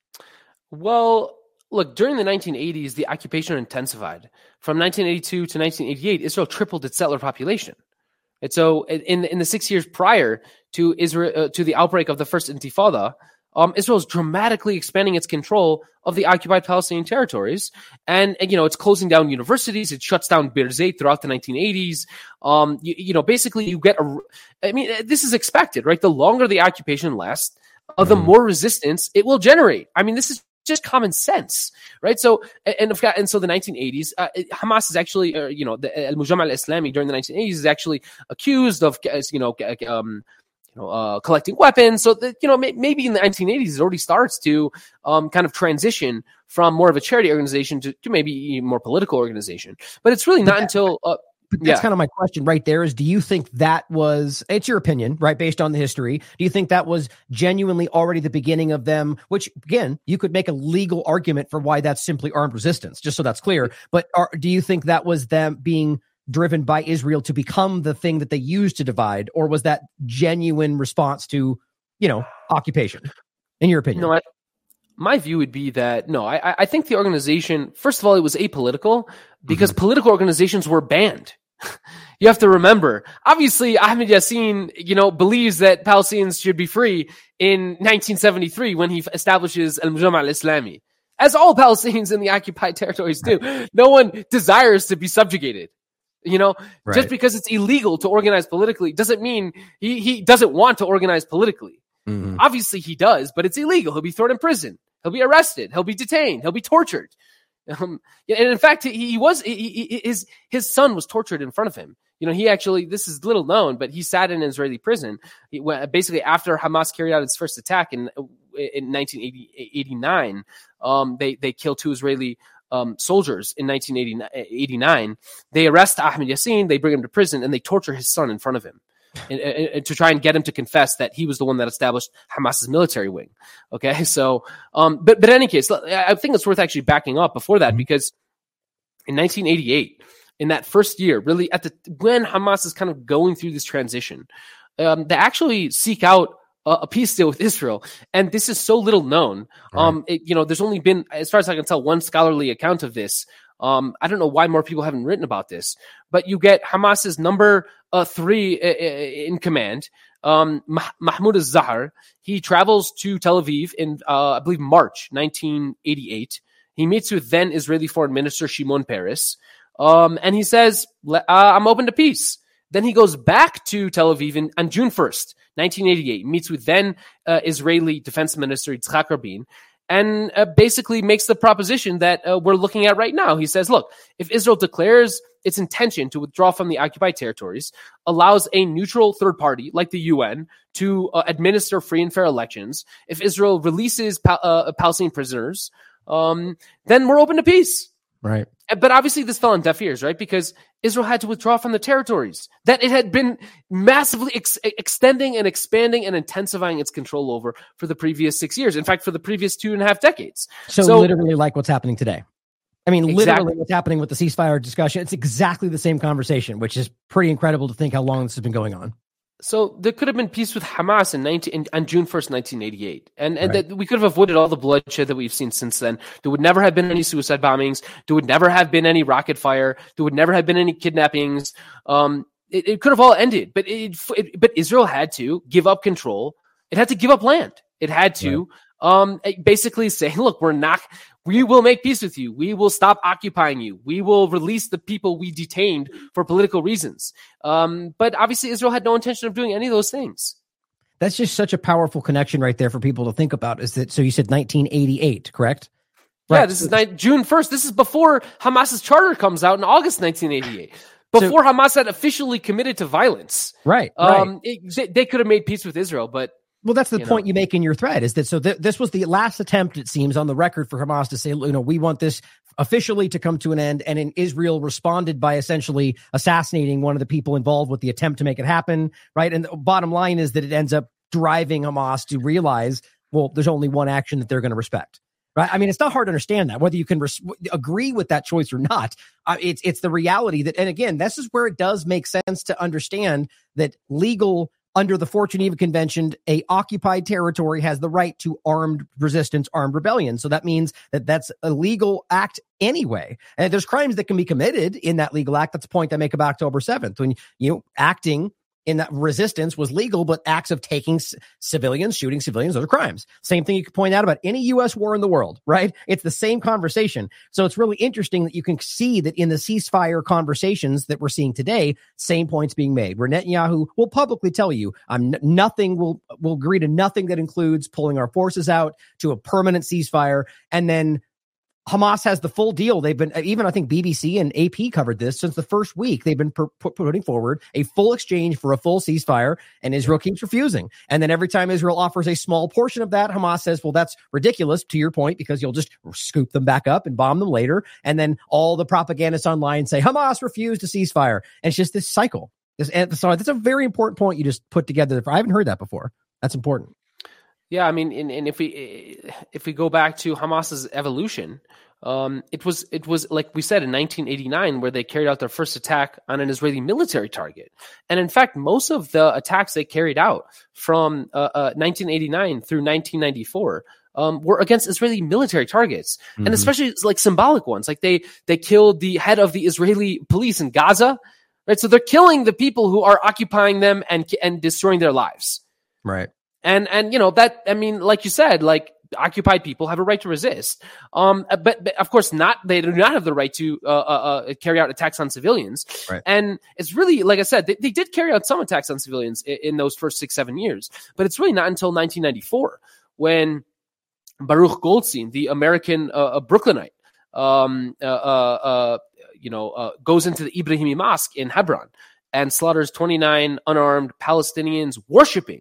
Well, look, during the nineteen eighties, the occupation intensified. From nineteen eighty-two to nineteen eighty-eight, Israel tripled its settler population. And so in in the six years prior to Israel, uh, to the outbreak of the first Intifada, um, Israel is dramatically expanding its control of the occupied Palestinian territories. And, and, you know, it's closing down universities. It shuts down Birzeit throughout the nineteen eighties. Um, you, you know, basically you get a, I mean, this is expected, right? The longer the occupation lasts, uh, the more resistance it will generate. I mean, this is just common sense, right? So, and and so the nineteen eighties, uh, Hamas is actually, uh, you know, the Al-Mujamma al-Islami during the nineteen eighties is actually accused of, you know, um, you know, uh, collecting weapons. So that, you know, may, maybe in the nineteen eighties it already starts to um, kind of transition from more of a charity organization to, to maybe a more political organization. But it's really not until. Uh, But that's yeah. kind of my question right there is, do you think that was, it's your opinion, right, based on the history, do you think that was genuinely already the beginning of them, which, again, you could make a legal argument for why that's simply armed resistance, just so that's clear, but are, do you think that was them being driven by Israel to become the thing that they used to divide, or was that genuine response to, you know, occupation, in your opinion? No, I, my view would be that, no, I, I think the organization, first of all, it was apolitical because mm-hmm. political organizations were banned. You have to remember, obviously, Ahmed Yassin, you know, believes that Palestinians should be free in nineteen seventy-three when he establishes Al-Mujamma al-Islami, as all Palestinians in the occupied territories do. No one desires to be subjugated. You know, right. Just because it's illegal to organize politically doesn't mean he, he doesn't want to organize politically. Mm-hmm. Obviously, he does, but it's illegal. He'll be thrown in prison. He'll be arrested. He'll be detained. He'll be tortured. Um, and in fact, he, he was he, he, his his son was tortured in front of him. You know, he actually, this is little known, but he sat in an Israeli prison. He, basically, after Hamas carried out its first attack in in nineteen eighty-nine, um, they they killed two Israeli um, soldiers in nineteen eighty-nine. They arrest Ahmed Yassin, they bring him to prison, and they torture his son in front of him. And, and, and to try and get him to confess that he was the one that established Hamas's military wing. Okay, so, um, but but in any case, I think it's worth actually backing up before that, because in nineteen eighty-eight, in that first year, really at the when Hamas is kind of going through this transition, um, they actually seek out a, a peace deal with Israel, and this is so little known. Right. Um, it, you know, there's only been, as far as I can tell, one scholarly account of this. Um, I don't know why more people haven't written about this, but you get Hamas's number uh, three in command, um, Mah- Mahmoud al-Zahar. He travels to Tel Aviv in, uh, I believe, March nineteen eighty-eight. He meets with then Israeli Foreign Minister Shimon Peres, um, and he says, uh, I'm open to peace. Then he goes back to Tel Aviv in, on June first, nineteen eighty-eight, meets with then uh, Israeli Defense Minister Yitzhak Rabin, and uh, basically makes the proposition that uh, we're looking at right now. He says, look, if Israel declares its intention to withdraw from the occupied territories, allows a neutral third party like the U N to uh, administer free and fair elections, if Israel releases pa- uh, Palestinian prisoners, um, then we're open to peace. Right. But obviously this fell on deaf ears, right? Because Israel had to withdraw from the territories that it had been massively ex- extending and expanding and intensifying its control over for the previous six years. In fact, for the previous two and a half decades. So, so literally like what's happening today. I mean, exactly. literally what's happening with the ceasefire discussion. It's exactly the same conversation, which is pretty incredible to think how long this has been going on. So there could have been peace with Hamas in nineteen in, on June first, nineteen eighty-eight. And, and right. that we could have avoided all the bloodshed that we've seen since then. There would never have been any suicide bombings. There would never have been any rocket fire. There would never have been any kidnappings. Um, it, it could have all ended. But it, it, but Israel had to give up control. It had to give up land. It had to right. um, basically say, look, we're not... We will make peace with you. We will stop occupying you. We will release the people we detained for political reasons. Um, but obviously, Israel had no intention of doing any of those things. That's just such a powerful connection right there for people to think about. Is that so? You said nineteen eighty-eight, correct? Yeah, right. this is ni- June first. This is before Hamas's charter comes out in August nineteen eighty-eight. Before so, Hamas had officially committed to violence. Right. Um, right. It, they, they could have made peace with Israel, but. Well, that's the you point know. you make in your thread, is that so th- this was the last attempt, it seems, on the record for Hamas to say, you know, we want this officially to come to an end. And in Israel responded by essentially assassinating one of the people involved with the attempt to make it happen. Right. And the bottom line is that it ends up driving Hamas to realize, well, there's only one action that they're going to respect. Right. I mean, it's not hard to understand that, whether you can res- agree with that choice or not. Uh, it's it's the reality that, and again, this is where it does make sense to understand that legal. Under the Fort Geneva Convention, a occupied territory has the right to armed resistance, armed rebellion. So that means that that's a legal act anyway. And there's crimes that can be committed in that legal act. That's the point I make about October seventh. When you know, acting in that resistance was legal, but acts of taking c- civilians, shooting civilians, those are crimes. Same thing you could point out about any U S war in the world, right? It's the same conversation. So it's really interesting that you can see that in the ceasefire conversations that we're seeing today, same points being made, where Netanyahu will publicly tell you, I'm n- nothing will, will agree to nothing that includes pulling our forces out to a permanent ceasefire. And then Hamas has the full deal. They've been, even I think B B C and A P covered this since the first week. They've been pu- putting forward a full exchange for a full ceasefire, and Israel keeps refusing. And then every time Israel offers a small portion of that, Hamas says, well, that's ridiculous, to your point, because you'll just scoop them back up and bomb them later. And then all the propagandists online say, Hamas refused to ceasefire. And it's just this cycle. This, and so that's a very important point you just put together. I haven't heard that before. That's important. Yeah, I mean, and, and if we if we go back to Hamas's evolution, um, it was it was like we said in nineteen eighty-nine where they carried out their first attack on an Israeli military target, and in fact, most of the attacks they carried out from uh, uh, nineteen eighty-nine through nineteen ninety-four um, were against Israeli military targets, mm-hmm. and especially like symbolic ones. Like they they killed the head of the Israeli police in Gaza, right? So they're killing the people who are occupying them and and destroying their lives, right? And, and, you know, that, I mean, like you said, like occupied people have a right to resist. Um, but, but of course not, they do not have the right to, uh, uh, carry out attacks on civilians. Right. And it's really, like I said, they, they did carry out some attacks on civilians in, in those first six, seven years, but it's really not until nineteen ninety-four when Baruch Goldstein, the American, uh, Brooklynite, um, uh, uh, uh, you know, uh, goes into the Ibrahimi Mosque in Hebron and slaughters twenty-nine unarmed Palestinians worshiping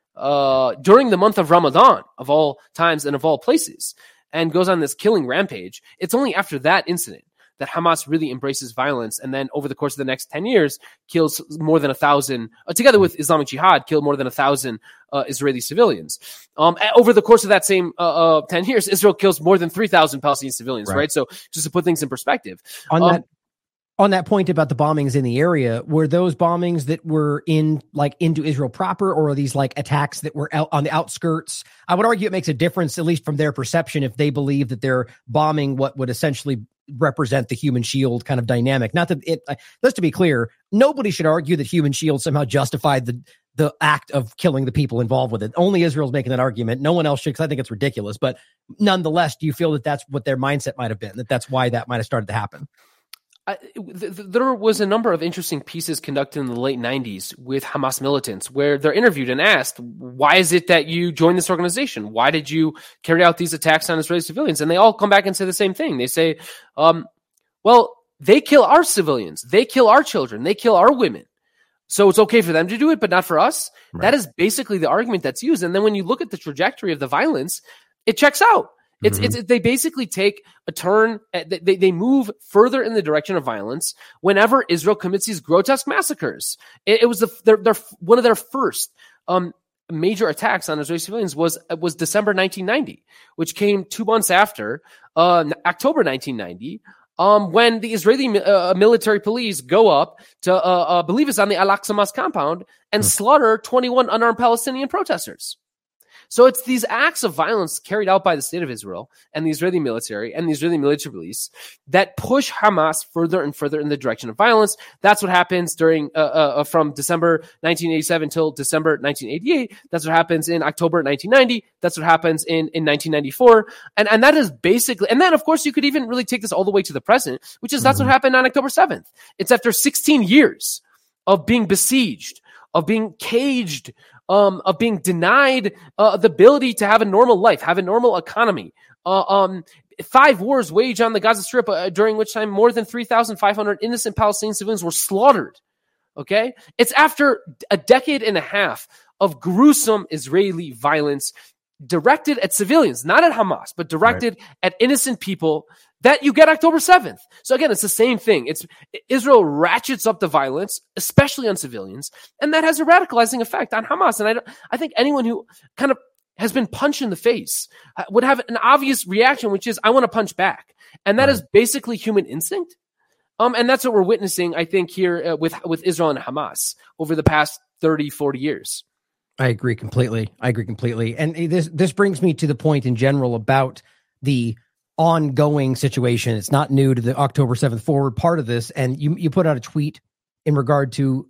uh, during the month of Ramadan, of all times and of all places, and goes on this killing rampage. It's only after that incident that Hamas really embraces violence, and then over the course of the next ten years, kills more than a thousand, uh, together with Islamic Jihad, killed more than a thousand uh, Israeli civilians. Um, over the course of that same uh, uh, ten years, Israel kills more than three thousand Palestinian civilians, right. right? So just to put things in perspective. On um, that On that point about the bombings in the area, were those bombings that were in like into Israel proper, or are these like attacks that were out on the outskirts? I would argue it makes a difference, at least from their perception, if they believe that they're bombing what would essentially represent the human shield kind of dynamic. Not that it, uh, let's to be clear, nobody should argue that human shield somehow justified the the act of killing the people involved with it. Only Israel's making that argument. No one else should, because I think it's ridiculous. But nonetheless, do you feel that that's what their mindset might have been, that that's why that might have started to happen? I, th- th- there was a number of interesting pieces conducted in the late nineties with Hamas militants where they're interviewed and asked, why is it that you joined this organization? Why did you carry out these attacks on Israeli civilians? And they all come back and say the same thing. They say, um, well, they kill our civilians. They kill our children. They kill our women. So it's okay for them to do it, but not for us. Right. That is basically the argument that's used. And then when you look at the trajectory of the violence, it checks out. It's, mm-hmm. it's, they basically take a turn, they, they move further in the direction of violence whenever Israel commits these grotesque massacres. It, it was the, their, their, one of their first um, major attacks on Israeli civilians was, was December nineteen ninety, which came two months after uh, October nineteen ninety, um, when the Israeli uh, military police go up to, uh, uh, believe it's on the Al-Aqsa Mosque compound, and mm-hmm. slaughter twenty-one unarmed Palestinian protesters. So it's these acts of violence carried out by the state of Israel and the Israeli military and the Israeli military police that push Hamas further and further in the direction of violence. That's what happens during uh, uh, from December nineteen eighty-seven till December nineteen eighty-eight. That's what happens in October nineteen ninety. That's what happens in, in nineteen ninety-four. And, and that is basically, and then of course you could even really take this all the way to the present, which is that's mm-hmm. what happened on October seventh. It's after sixteen years of being besieged, of being caged, Um, of being denied uh, the ability to have a normal life, have a normal economy. Uh, um, five wars waged on the Gaza Strip, uh, during which time more than three thousand five hundred innocent Palestinian civilians were slaughtered. Okay? It's after a decade and a half of gruesome Israeli violence directed at civilians, not at Hamas, but directed right. at innocent people, that you get October seventh. So again, it's the same thing. It's Israel ratchets up the violence, especially on civilians, and that has a radicalizing effect on Hamas. And I, don't, I think anyone who kind of has been punched in the face would have an obvious reaction, which is, I want to punch back. And that right. is basically human instinct. Um, and that's what we're witnessing, I think, here uh, with, with Israel and Hamas over the past thirty, forty years. I agree completely. I agree completely. And this, this brings me to the point in general about the ongoing situation. It's not new to the October seventh forward part of this. And you, you put out a tweet in regard to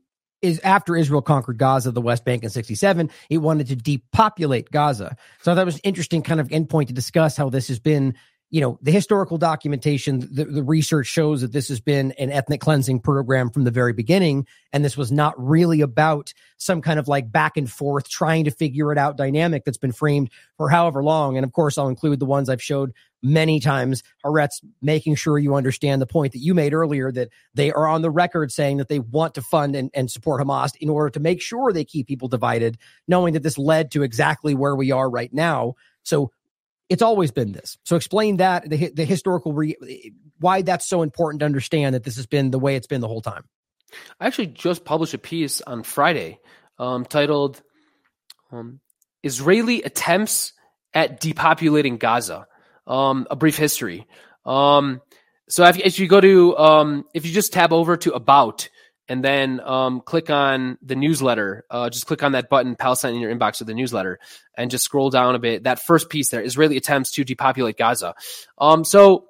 is after Israel conquered Gaza, the West Bank in sixty-seven, it wanted to depopulate Gaza. So that was an interesting kind of endpoint to discuss how this has been, you know, the historical documentation, the, the research shows that this has been an ethnic cleansing program from the very beginning. And this was not really about some kind of like back and forth trying to figure it out dynamic that's been framed for however long. And of course, I'll include the ones I've showed many times. Haaretz, making sure you understand the point that you made earlier, that they are on the record saying that they want to fund and, and support Hamas in order to make sure they keep people divided, knowing that this led to exactly where we are right now. So it's always been this. So explain that, the the historical, re, why that's so important to understand that this has been the way it's been the whole time. I actually just published a piece on Friday um, titled um, Israeli Attempts at Depopulating Gaza, um, a brief history. Um, so if, if you go to, um, if you just tab over to About, and then um, click on the newsletter. Uh, just click on that button, Palestine in your inbox, or the newsletter, and just scroll down a bit. That first piece there, Israeli attempts to depopulate Gaza. Um, so,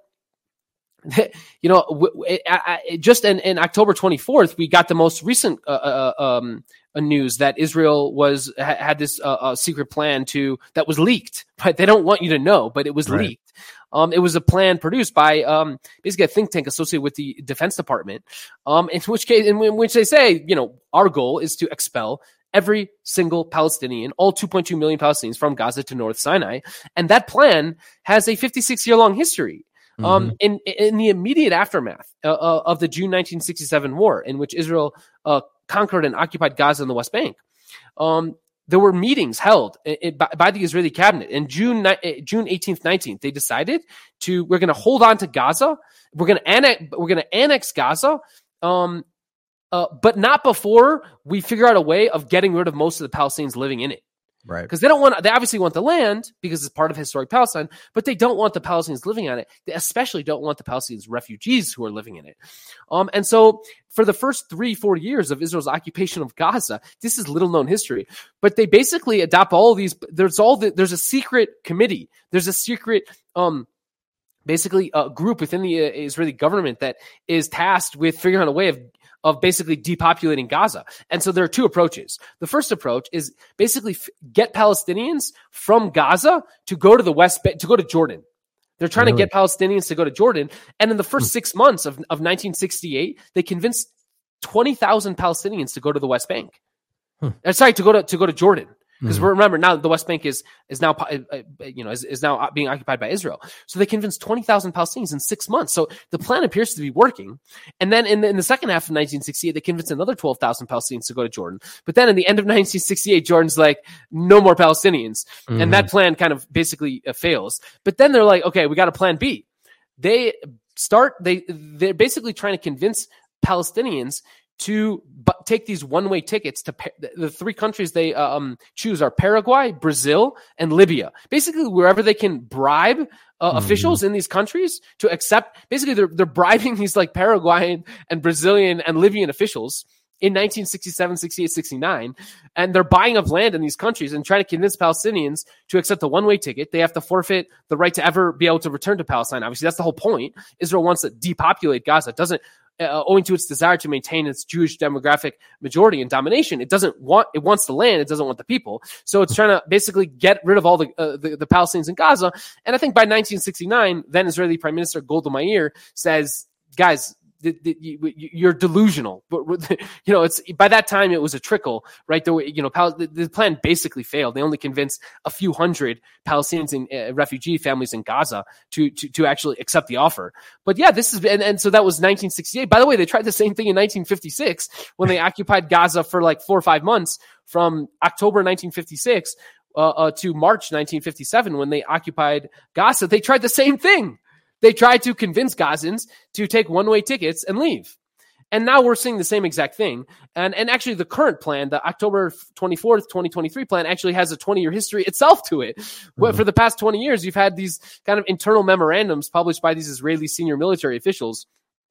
you know, w- w- I, I, just in, in October twenty-fourth, we got the most recent uh, uh, um, uh, news that Israel was ha- had this uh, uh, secret plan to that was leaked. Right? They don't want you to know, but it was right. leaked. Um, it was a plan produced by um, basically a think tank associated with the Defense Department, um, in which case, in, in which they say, you know, our goal is to expel every single Palestinian, all two point two million Palestinians from Gaza to North Sinai. And that plan has a fifty-six year long history. Mm-hmm. Um, in, in the immediate aftermath uh, uh, of the June nineteen sixty-seven war, in which Israel uh, conquered and occupied Gaza and the West Bank, um, there were meetings held by, by the Israeli cabinet. In June June eighteenth, nineteenth, they decided to we're going to hold on to Gaza. We're going to annex. We're going to annex Gaza, um, uh, but not before we figure out a way of getting rid of most of the Palestinians living in it. Right. Because they don't want. They obviously want the land because it's part of historic Palestine, but they don't want the Palestinians living on it. They especially don't want the Palestinians refugees who are living in it. Um, and so for the first three, four years of Israel's occupation of Gaza, this is little known history. But they basically adopt all of these. There's all the, there's a secret committee. There's a secret, um, basically a group within the uh, Israeli government that is tasked with figuring out a way of. of basically depopulating Gaza. And so there are two approaches. The first approach is basically f- get Palestinians from Gaza to go to the West Bank, to go to Jordan. They're trying really? to get Palestinians to go to Jordan. And in the first six months of, of nineteen sixty-eight, they convinced twenty thousand Palestinians to go to the West Bank. Hmm. Uh, sorry, to go to, to go to Jordan. Because mm-hmm. remember, now the West Bank is is now uh, you know is, is now being occupied by Israel. So they convinced twenty thousand Palestinians in six months. So the plan appears to be working. And then in the, in the second half of nineteen sixty-eight, they convinced another twelve thousand Palestinians to go to Jordan. But then in the end of nineteen sixty-eight, Jordan's like, no more Palestinians. Mm-hmm. And that plan kind of basically uh, fails. But then they're like, okay, we got a plan B. They start, they, they're basically trying to convince Palestinians to but take these one-way tickets to pa- the three countries they um, choose are Paraguay, Brazil, and Libya. Basically, wherever they can bribe uh, mm-hmm. officials in these countries to accept. Basically, they're they're bribing these like Paraguayan and Brazilian and Libyan officials in nineteen sixty-seven, sixty-eight, sixty-nine, and they're buying up land in these countries and trying to convince Palestinians to accept the one-way ticket. They have to forfeit the right to ever be able to return to Palestine. Obviously, that's the whole point. Israel wants to depopulate Gaza. It doesn't. Uh, owing to its desire to maintain its Jewish demographic majority and domination, it doesn't want it wants the land, it doesn't want the people. So it's trying to basically get rid of all the, uh, the the Palestinians in Gaza. And I think by nineteen sixty-nine, then Israeli Prime Minister Golda Meir says, "Guys, the, the, you, you're delusional." But you know, it's by that time it was a trickle, right? The you know, Pal- the, the plan basically failed. They only convinced a few hundred Palestinians and uh, refugee families in Gaza to, to to actually accept the offer. But yeah, this is and, and so that was nineteen sixty-eight. By the way, they tried the same thing in nineteen fifty-six when they occupied Gaza for like four or five months from October nineteen fifty-six uh, uh, to March nineteen fifty-seven when they occupied Gaza. They tried the same thing. They tried to convince Gazans to take one-way tickets and leave. And now we're seeing the same exact thing. And and actually the current plan, the October twenty-fourth, twenty twenty-three plan, actually has a twenty-year history itself to it. Mm-hmm. For the past twenty years, you've had these kind of internal memorandums published by these Israeli senior military officials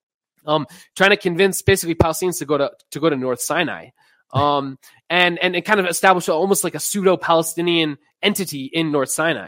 um, trying to convince basically Palestinians to go to, to go to North Sinai. Um, and, and it kind of established almost like a pseudo-Palestinian entity in North Sinai.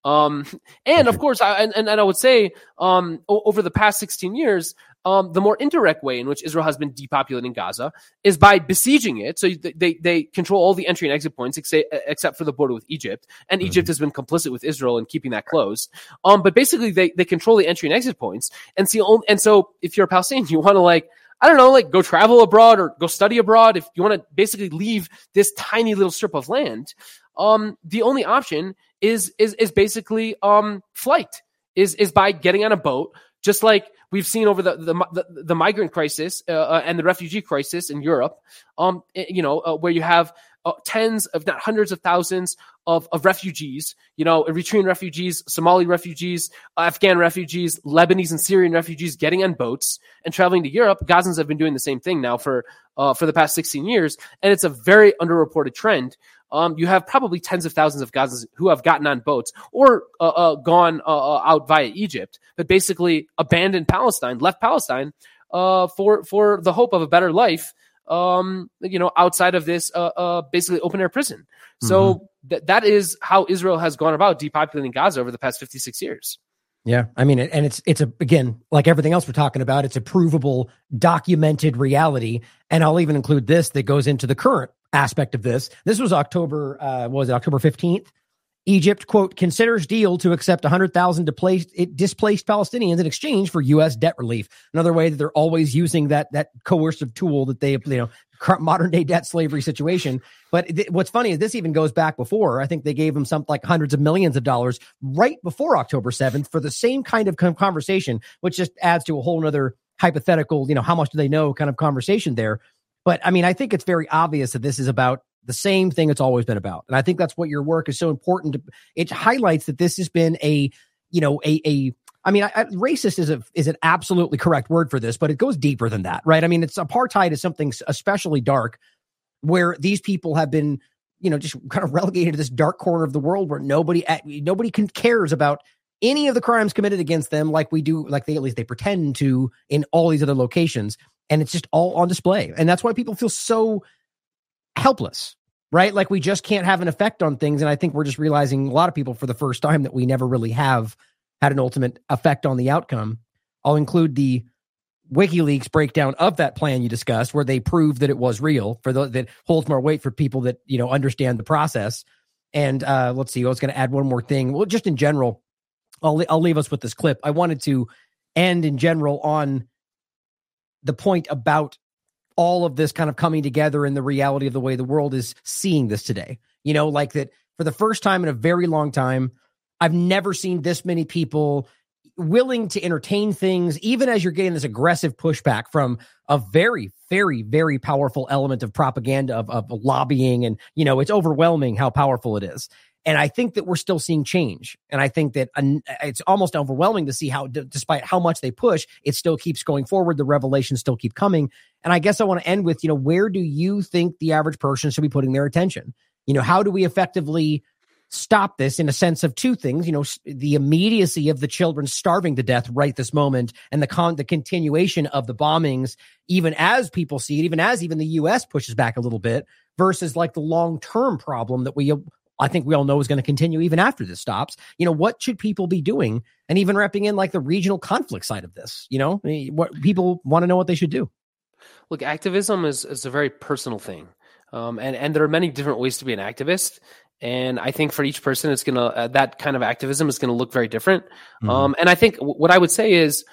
Um, and of course, I, and, and I would say, um, over the past sixteen years, um, the more indirect way in which Israel has been depopulating Gaza is by besieging it. So they, they control all the entry and exit points except, except for the border with Egypt. And mm-hmm. Egypt has been complicit with Israel in keeping that closed. Um, but basically they, they control the entry and exit points. And so, and so if you're a Palestinian, you want to like, I don't know, like go travel abroad or go study abroad. If you want to basically leave this tiny little strip of land, um, the only option is, is, is basically, um, flight is, is by getting on a boat, just like we've seen over the, the, the, the migrant crisis, uh, and the refugee crisis in Europe, um, you know, uh, where you have uh, tens of not hundreds of thousands of, of refugees, you know, Eritrean refugees, Somali refugees, Afghan refugees, Lebanese and Syrian refugees getting on boats and traveling to Europe. Gazans have been doing the same thing now for, uh, for the past sixteen years. And it's a very underreported trend. Um, you have probably tens of thousands of Gazans who have gotten on boats or uh, uh, gone uh, out via Egypt, but basically abandoned Palestine, left Palestine uh, for for the hope of a better life, um, you know, outside of this uh, uh, basically open air prison. So mm-hmm. th- that is how Israel has gone about depopulating Gaza over the past fifty-six years. Yeah, I mean, and it's it's a again, like everything else we're talking about, it's a provable, documented reality, and I'll even include this that goes into the current aspect of this. This was October, uh, what was it, October fifteenth? Egypt, quote, considers deal to accept one hundred thousand displaced, displaced Palestinians in exchange for U S debt relief. Another way that they're always using that that coercive tool that they, you know, modern day debt slavery situation. But th- what's funny is this even goes back before. I think they gave them something like hundreds of millions of dollars right before October seventh for the same kind of conversation, which just adds to a whole other hypothetical, you know, how much do they know kind of conversation there. But I mean, I think it's very obvious that this is about the same thing it's always been about. And I think that's what your work is so important to, it highlights that this has been a, you know, a, a, I mean, I, I, racist is a, is an absolutely correct word for this, but it goes deeper than that, right? I mean, it's apartheid is something especially dark where these people have been, you know, just kind of relegated to this dark corner of the world where nobody, nobody can, cares about any of the crimes committed against them like we do, like they, at least they pretend to in all these other locations. And it's just all on display. And that's why people feel so helpless, right? Like we just can't have an effect on things. And I think we're just realizing a lot of people for the first time that we never really have had an ultimate effect on the outcome. I'll include the WikiLeaks breakdown of that plan you discussed, where they prove that it was real for the, that holds more weight for people that, you know, understand the process. And uh, let's see, I was going to add one more thing. Well, just in general, I'll, I'll leave us with this clip. I wanted to end in general on the point about all of this kind of coming together in the reality of the way the world is seeing this today. You know, like that for the first time in a very long time, I've never seen this many people willing to entertain things, even as you're getting this aggressive pushback from a very, very, very powerful element of propaganda, of, of lobbying. And, you know, it's overwhelming how powerful it is. And I think that we're still seeing change. And I think that it's almost overwhelming to see how, d- despite how much they push, it still keeps going forward. The revelations still keep coming. And I guess I want to end with, you know, where do you think the average person should be putting their attention? You know, how do we effectively stop this in a sense of two things? You know, the immediacy of the children starving to death right this moment, and the con- the continuation of the bombings, even as people see it, even as even the U S pushes back a little bit, versus like the long-term problem that we I think we all know is going to continue even after this stops. You know, what should people be doing? And even wrapping in like the regional conflict side of this, you know, what people want to know what they should do. Look, activism is, is a very personal thing. Um, and, and there are many different ways to be an activist. And I think for each person, it's going to, uh, that kind of activism is going to look very different. Mm-hmm. Um, and I think w- what I would say is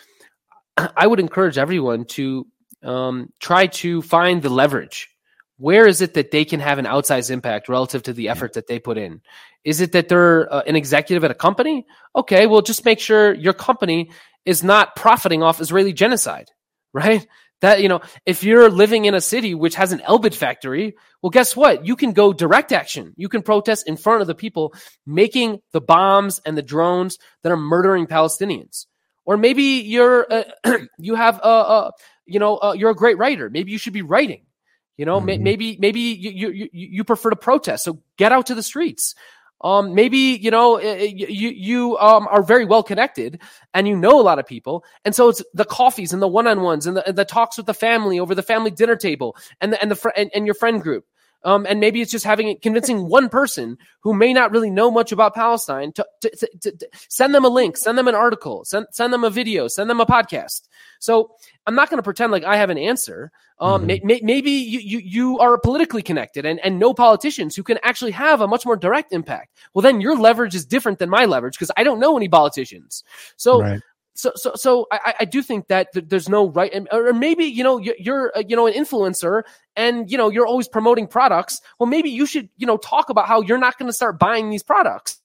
I would encourage everyone to um, try to find the leverage. Where is it that they can have an outsized impact relative to the effort that they put in? Is it that they're uh, an executive at a company? Okay, well, just make sure your company is not profiting off Israeli genocide, right? That, you know, if you're living in a city which has an Elbit factory, well, guess what? You can go direct action. You can protest in front of the people making the bombs and the drones that are murdering Palestinians. Or maybe you're, uh, you have, a, uh, you know, uh, you're a great writer. Maybe you should be writing. You know, mm-hmm. maybe maybe you, you you prefer to protest, so get out to the streets. Um, maybe you know you you um are very well connected and you know a lot of people, and so it's the coffees and the one-on-ones and the, and the talks with the family over the family dinner table and the and the fr- and, and your friend group. Um, and maybe it's just having convincing one person who may not really know much about Palestine to, to, to, to, to send them a link, send them an article, send, send them a video, send them a podcast. So I'm not going to pretend like I have an answer. Um, mm-hmm. may, may, maybe you, you, you are politically connected and, and know politicians who can actually have a much more direct impact. Well, then your leverage is different than my leverage because I don't know any politicians. So, right. So, so, so I, I do think that th- there's no right, or maybe, you know, you're, you're, you know, an influencer and, you know, you're always promoting products. Well, maybe you should, you know, talk about how you're not going to start buying these products,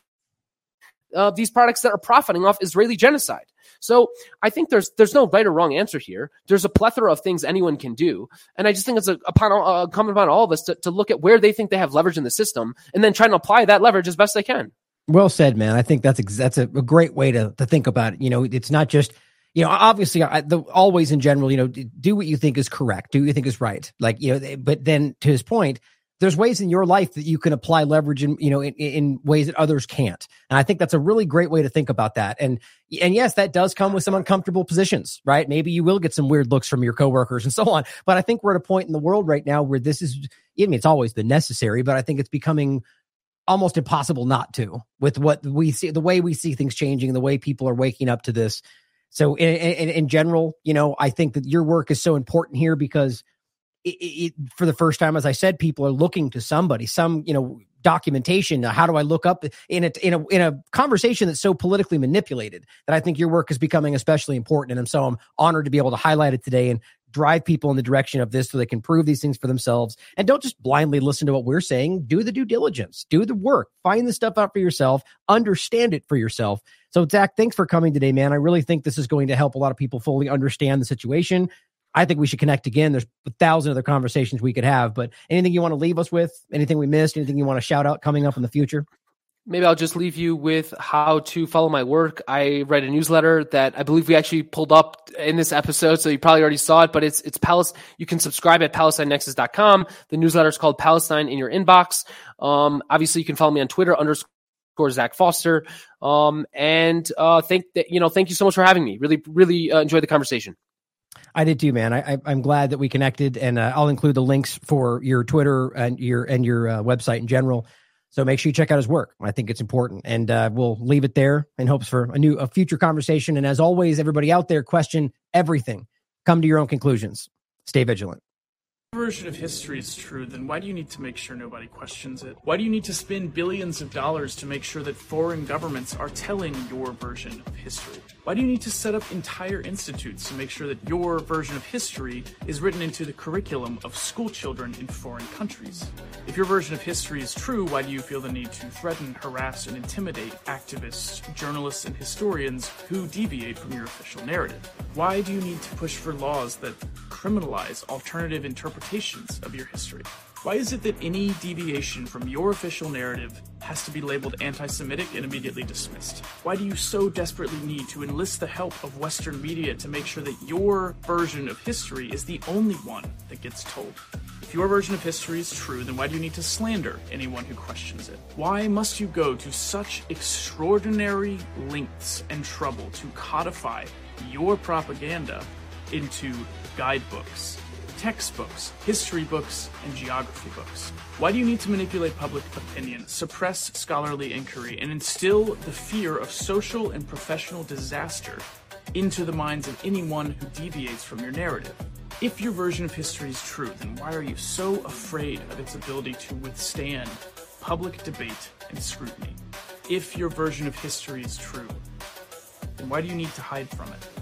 uh, these products that are profiting off Israeli genocide. So I think there's, there's no right or wrong answer here. There's a plethora of things anyone can do. And I just think it's a, upon, uh, incumbent upon all of us to, to look at where they think they have leverage in the system and then try to apply that leverage as best they can. Well said, man. I think that's ex- that's a, a great way to to think about it. You know, it's not just, you know, obviously, I, the, always in general, you know, do what you think is correct, do what you think is right. Like, you know, but then to his point, there's ways in your life that you can apply leverage in, you know, in, in ways that others can't. And I think that's a really great way to think about that. And and yes, that does come with some uncomfortable positions, right? Maybe you will get some weird looks from your coworkers and so on. But I think we're at a point in the world right now where this is, I mean, it's always been necessary, but I think it's becoming almost impossible not to, with what we see, the way we see things changing, the way people are waking up to this. So in, in, in general, you know, I think that your work is so important here because it, it, for the first time, as I said, people are looking to somebody, some, you know, documentation. How do I look up in a, in a, in a conversation that's so politically manipulated that I think your work is becoming especially important. And so I'm honored to be able to highlight it today and drive people in the direction of this so they can prove these things for themselves. And don't just blindly listen to what we're saying. Do the due diligence, do the work, find the stuff out for yourself, understand it for yourself. So Zach, thanks for coming today, man. I really think this is going to help a lot of people fully understand the situation. I think we should connect again. There's a thousand other conversations we could have, but anything you want to leave us with, anything we missed, anything you want to shout out coming up in the future? Maybe I'll just leave you with how to follow my work. I read a newsletter that I believe we actually pulled up in this episode, so you probably already saw it, but it's it's Palestine. You can subscribe at palestine nexus dot com. The newsletter is called Palestine in Your Inbox. Um, obviously, you can follow me on Twitter, underscore Zach Foster. Um, and uh, thank that you know, thank you so much for having me. Really, really uh, enjoyed the conversation. I did too, man. I, I, I'm glad that we connected, and uh, I'll include the links for your Twitter and your and your uh, website in general. So make sure you check out his work. I think it's important. And uh, we'll leave it there in hopes for a new, a future conversation. And as always, everybody out there, question everything. Come to your own conclusions. Stay vigilant. If your version of history is true, then why do you need to make sure nobody questions it? Why do you need to spend billions of dollars to make sure that foreign governments are telling your version of history? Why do you need to set up entire institutes to make sure that your version of history is written into the curriculum of school children in foreign countries? If your version of history is true, why do you feel the need to threaten, harass, and intimidate activists, journalists, and historians who deviate from your official narrative? Why do you need to push for laws that criminalize alternative interpretations of your history? Why is it that any deviation from your official narrative has to be labeled anti-Semitic and immediately dismissed? Why do you so desperately need to enlist the help of Western media to make sure that your version of history is the only one that gets told? If your version of history is true, then why do you need to slander anyone who questions it? Why must you go to such extraordinary lengths and trouble to codify your propaganda into guidebooks, textbooks, history books, and geography books? Why do you need to manipulate public opinion, suppress scholarly inquiry, and instill the fear of social and professional disaster into the minds of anyone who deviates from your narrative? If your version of history is true, then why are you so afraid of its ability to withstand public debate and scrutiny? If your version of history is true, then why do you need to hide from it?